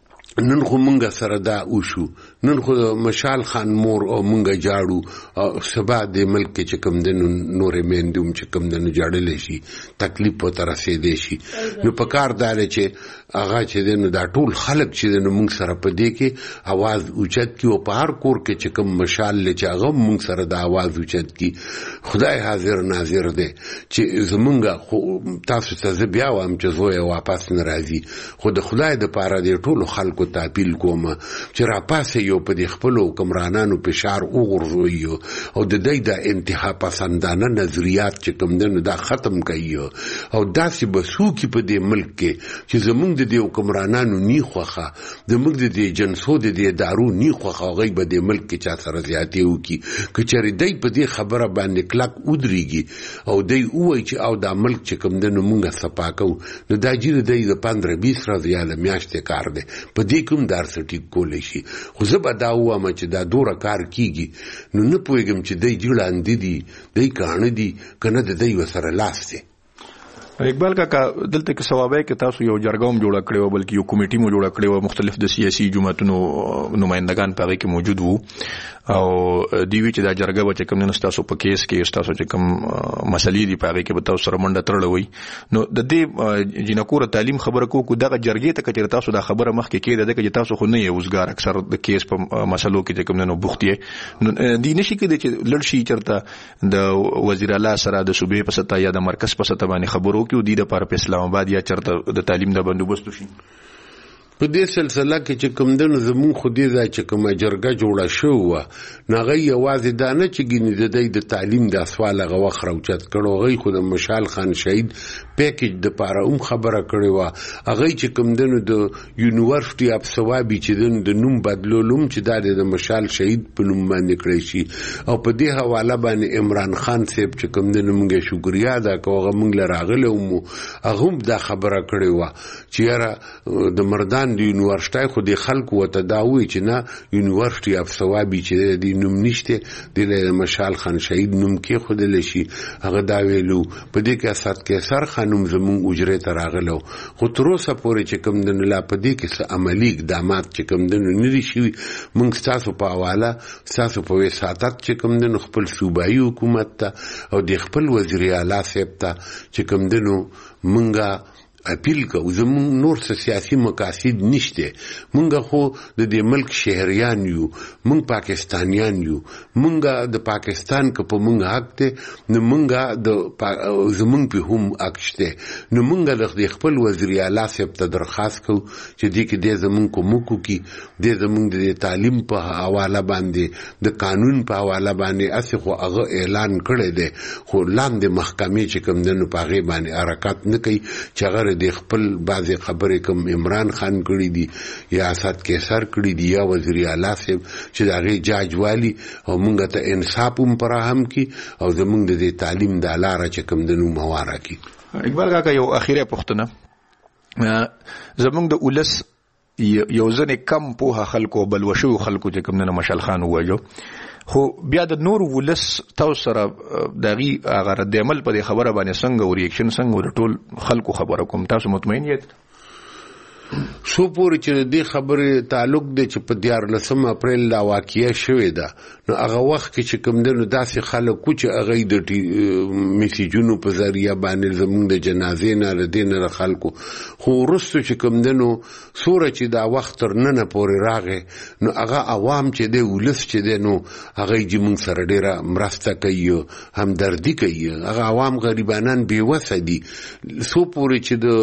نن خو مونږه سره دا وشو نن خو مشال خان مور او مونږه جاړو او سبا د ملک چې کم دنو نورې میندوم چې کم دنو جاړل شي تکلیف په تر رسیدې شي نو پکار دار چې هغه چې دنو دا ټول خلک چې دنو مونږ سره په دې کې आवाज اوچت کی او په هر کور کې چې کم مشال چې هغه مونږ سره دا आवाज اوچت کی خدای حاضر ناظر دی چې زمونږه تاسو ته بیا وام چې زوی واپس ناراضي خو د خدای د پاره دی ټول خلکو تاپیل کوم چې را پاسه یو په خپل حکمرانانو فشار وګرځوي او د دې د انتها پسندانه نظریات چې کوم دنو دا ختم کوي او داسې بسو کې په دې ملک کې چې زمونږ د حکمرانانو نی خوخه د موږ د جنسو د دارو نی خوخه غي په دې ملک کې چا سره زیاتې وکي کچري دای په دې خبره باندې کلک ودرېږي او دای وای چې او دا ملک چې کوم دنو مونږه صفاکو نو دا جیر دای د 15-20 ریاله میاشتې کار دی په دې کوم درسټی کولې شي خو زه به دا وایم چې دا دوره کار کیږي نو نه پوهیږم چې دای جوړاندې دي دای کانه دي کنه د دای وسره لاس دی اقبال کاکا دلته کې ثوابه کې تاسو یو جرګوم جوړ کړی او بلکې یو کمیټي مو جوړ کړی او مختلف د سیاسي جماعتونو نمائندگان پاره کې موجود وو او دیوی چې دا جرګه و چې کوم نه تاسو په کیس کې تاسو چې کوم مسلې دی پاره کې به تاسو سره منډه ترړوي نو د دې جنکور تعلیم خبره کو دغه جرګې ته چې تاسو دا خبره مخکې کېده د چې تاسو خو نه یې وزګار اکثر د کیس په مسلو کې چې کوم نه بوختي نو دی نشي کېده چې لړشي چرته د وزیر اعلی سره د صوبې په ستا یا د مرکز په ستا باندې خبرو کې د لپاره په اسلام آباد یا چرته د تعلیم د بندوبست شي په دې سلسله کې چې کوم دنو زمون خو دې ځای چې کومه جرګه جوړه شو و نغه یوازې دا نه چې ګینې د تعلیم د اسوال غو خروچت کړو غي خو د مشال خان شهید پیکیج د پاره خبره کړې و هغه چې کوم دنو د یونیورسيټي اف ثوابي چې د نوم بدلولم چې د مشال شهید په نوم باندې کړی شي او په دې حواله باندې عمران خان صاحب چې کوم دنو موږ شکریا ادا کوو موږ لراغله مو هغه دا خبره کړې و چې یاره د مردان د یونیورسيټي خو د خلکو وته دا وی چې نه یونیورسيټي اف ثوابي چې د نوم نشته د مشال خان شهید نوم کې خود لشي هغه دا ویلو په دې کې اسات کې سر خانم زمون اجرت راغلو خو تر اوسه پورې چې کوم دن لا په دې کې څه عملی اقدامات چې کوم دن نه شي موږ تاسو په حواله تاسو په وساتت چې کوم دن خپل صوبایي حکومت ته او د خپل وزیر اعلی صاحب ته چې کوم دنو مونږه اپیل کوو زمون نور سیاسي مقاصد نشته مونږ خو د دې ملک شهريان یو مونږ پاکستانیان یو مونږ د پاکستان کو په مونږ حق ته نو مونږ د زمون په هم اکشته نو مونږ د خپل وزیر اعلی صاحب ته درخواست کوو چې دې کې د زمون کومو کې د زمون د تعلیم په حواله باندې د قانون په حواله باندې اسه خو هغه اعلان کړی دی خو لاندې محکمې چې کوم دنو پاغه باندې حرکت نه کوي چې هغه د خپل بعضی خبرې کوم عمران خان کړی دي یا اسد کیسر کړی دي یا وزیر اعلی صاحب چې دغه جاج والی او مونږ ته انصاف هم فراهم کی او زمونږ د تعلیم د لارې چې کوم دنو مواره کی. اقبال کاکا یو اخیره پوښتنه زمونږ د ولس یو ځنې کم په خلکو بل وشو خلکو چې کوم نه مشال خان وایو خو بیا د نور ولس تاسو سره دغه هغه د عمل په خبره باندې څنګه او ریاکشن څنګه ټول خلکو خبره کوم تاسو مطمئن یې سو پورې چې دې خبره تعلق د چې په 14 اپریل لا واقعیا شوې ده نو هغه وخت کې چې کوم دنو داسې خلکو چې هغه د میسیجونو په ذریعہ باندې زموږ د جنازې نه لدین خلکو خو ورستو چې کوم دنو سوره چې دا وخت تر نن پورې راغې نو هغه عوام چې د ولس چې دنو هغه چې موږ سره ډیره مرسته کوي همدردي کوي هغه عوام غریبانان بیوسه دي سو پورې چې د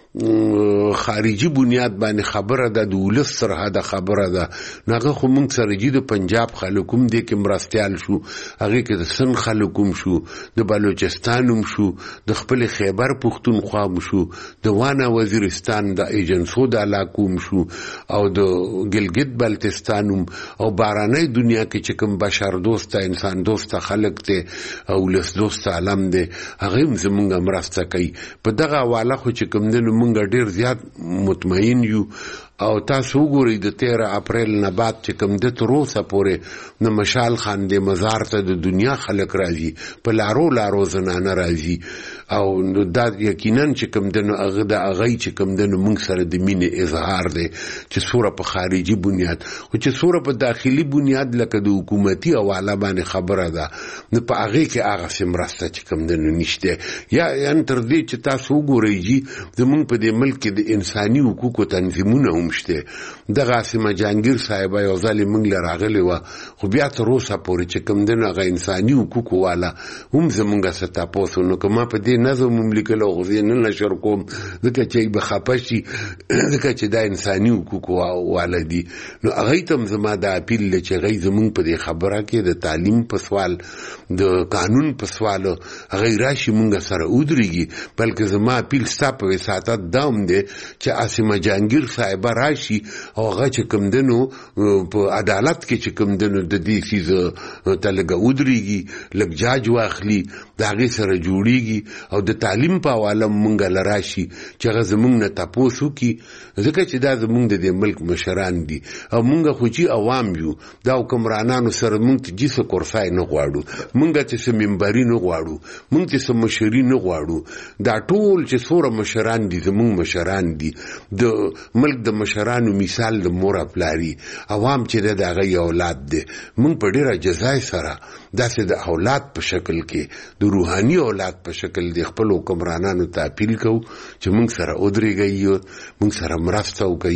خارجي بنیاد باندې خبره ده د ولس سره دا خبره ده ناغه خو موږ سره جدي د پنجاب خلکوم د کې مرستيال شو هغه کې د سن خلکوم شو د بلوچستانوم شو د خپل خیبر پختونخوا شو د وانه وزیرستان د ایجنسو د علاقوم شو او د ګلګت بلتستانوم او بارانه دنیا کې چې کوم بشر دوست انسان دوست خلک ته او ولس دوست عالم ده هغه زمونږ مرسته کوي په دغه حواله خو چې کوم د مونږ ډیر زیات مطمئن یو او تاسو وګورئ د 13 اپریل نه بعد چې کوم د تروسه پورې د مشال خان د مزار ته د دنیا خلک راځي په لارو زنانه راځي او دا یقینا چې کوم د هغه د اغې چې کوم د مونږ سره د مینې اظهار دی چې سوره په خارجي بنیاد او چې سوره په داخلي بنیاد لکه د حکومتي حواله باندې خبره ده نو په هغه کې هغه سمرسته چې کوم د نشته یا ان تر دې چې تاسو وګورئ زمونږ په دې ملک کې د انساني حقوقو تنظیمونه مشته د قاسم جهانگیر صاحب یو ځل موږ لراغلی و خو بیا تر اوسه پورې چې کوم دغه انساني حقوق والا هم زمونږ سره تاسو نو کومه په دې نظم مملکت او غوښنه نشر کوم ځکه چې به خپشي ځکه چې دا انساني حقوق والا دي نو هغه تم زما د اپیل چې غي زمونږ په دې خبره کې د تعلیم په سوال د قانون په سوال هغه راشي مونږ سره ودرېږي بلکې زما اپیل ستاسو په وساتت داوم دي چې قاسم جهانگیر صاحب راشي او هغه چې کوم دنو په عدالت کې چې کوم دنو د دې چیز تلګه ودرېږي لګ جاج واخلي داغه سره جوړیږي او د تعلیم په حواله مونږ لراشي چې هغه زمونږ نه تاسو کی ځکه چې دا زمونږ د ملک مشران دي او مونږ خو چې عوام یو دا حکمرانانو سره مونږ ته جسه کورسای نه غواړو مونږ چې منبري نه غواړو مونږ چې مشري نه غواړو دا ټول چې سوره مشران دي زمونږ مشران دي د ملک د مشرانو مثال د مور خپلاري عوام چې دغه اولاد دي مونږ په ډیره جزای سره داسې د اولاد په شکل کې د روحاني اولاد په شکل د خپل حکمرانانو ته اپیل کوو چې مونږ سره ودرېږئ مونږ سره مرسته وکړئ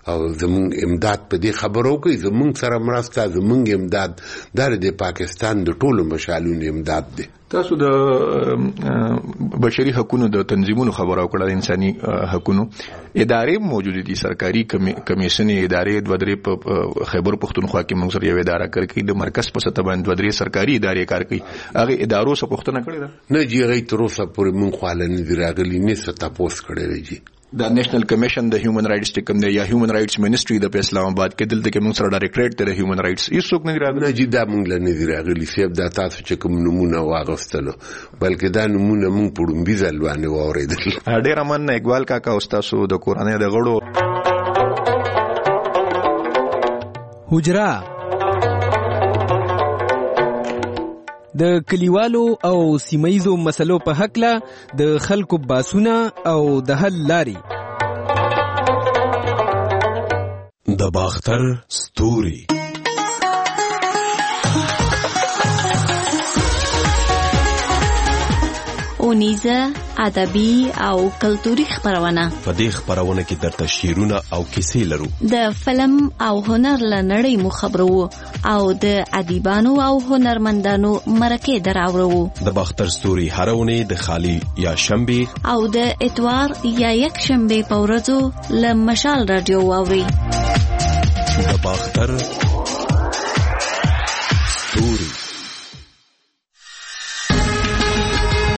او زمونږ امداد په دې خبرو کوي زمونږ سره مرسته زمونږ امداد د پاکستان د ټولو مشالونو امداد دی. تاسو د بشري حقوقو د تنظیمونو خبرو کړه انساني حقوقو ادارې موجود دي سرکاري کمیشن ادارې د ودرې په خیبر پختونخوا کې موږ سره یو اداره کړې د مرکز په سطح باندې ودرې سرکاري ادارې کار کوي هغه ادارو څخه پوښتنه کړې ده نه جی غي تر اوسه پورې مونږ خپل نه دی راغلي نه څه تاسو کړی دی. د نېشنل کمیشن د هیومن رائټس ټیکم دی یا هیومن رائټس منسټری د اسلام آباد کې دلته کې موږ سره ډایریکټریټ د هیومن رائټس هیڅ څوک نه راغلی. نه جی دا موږ نه دی راغلی سیب دا تاسو چې کوم نمونه واغستلو بلکې دا نمونه موږ په ډومبي ځل باندې واورېدل. ډېر مننه اقبال کاکا استاد د کورنۍ د غړو حجره د کلیوالو او سیمایزو مسلو په حقله د خلکو باسونه او د حل لاري د باختر ستوري اونیزه ادبي او کلتوري خبرونه. په دې خبرونه کې درته شعرونه او کیسې لرو. د فلم او هنر لنړۍ مو خبرو او د ادیبانو او هنرمندانو مرکه دراوړو. د باختر ستوري هرونه د خالی یا شنبه او د اتوار یا یک شنبه په ورځو له مشال رادیو واوري. د باختر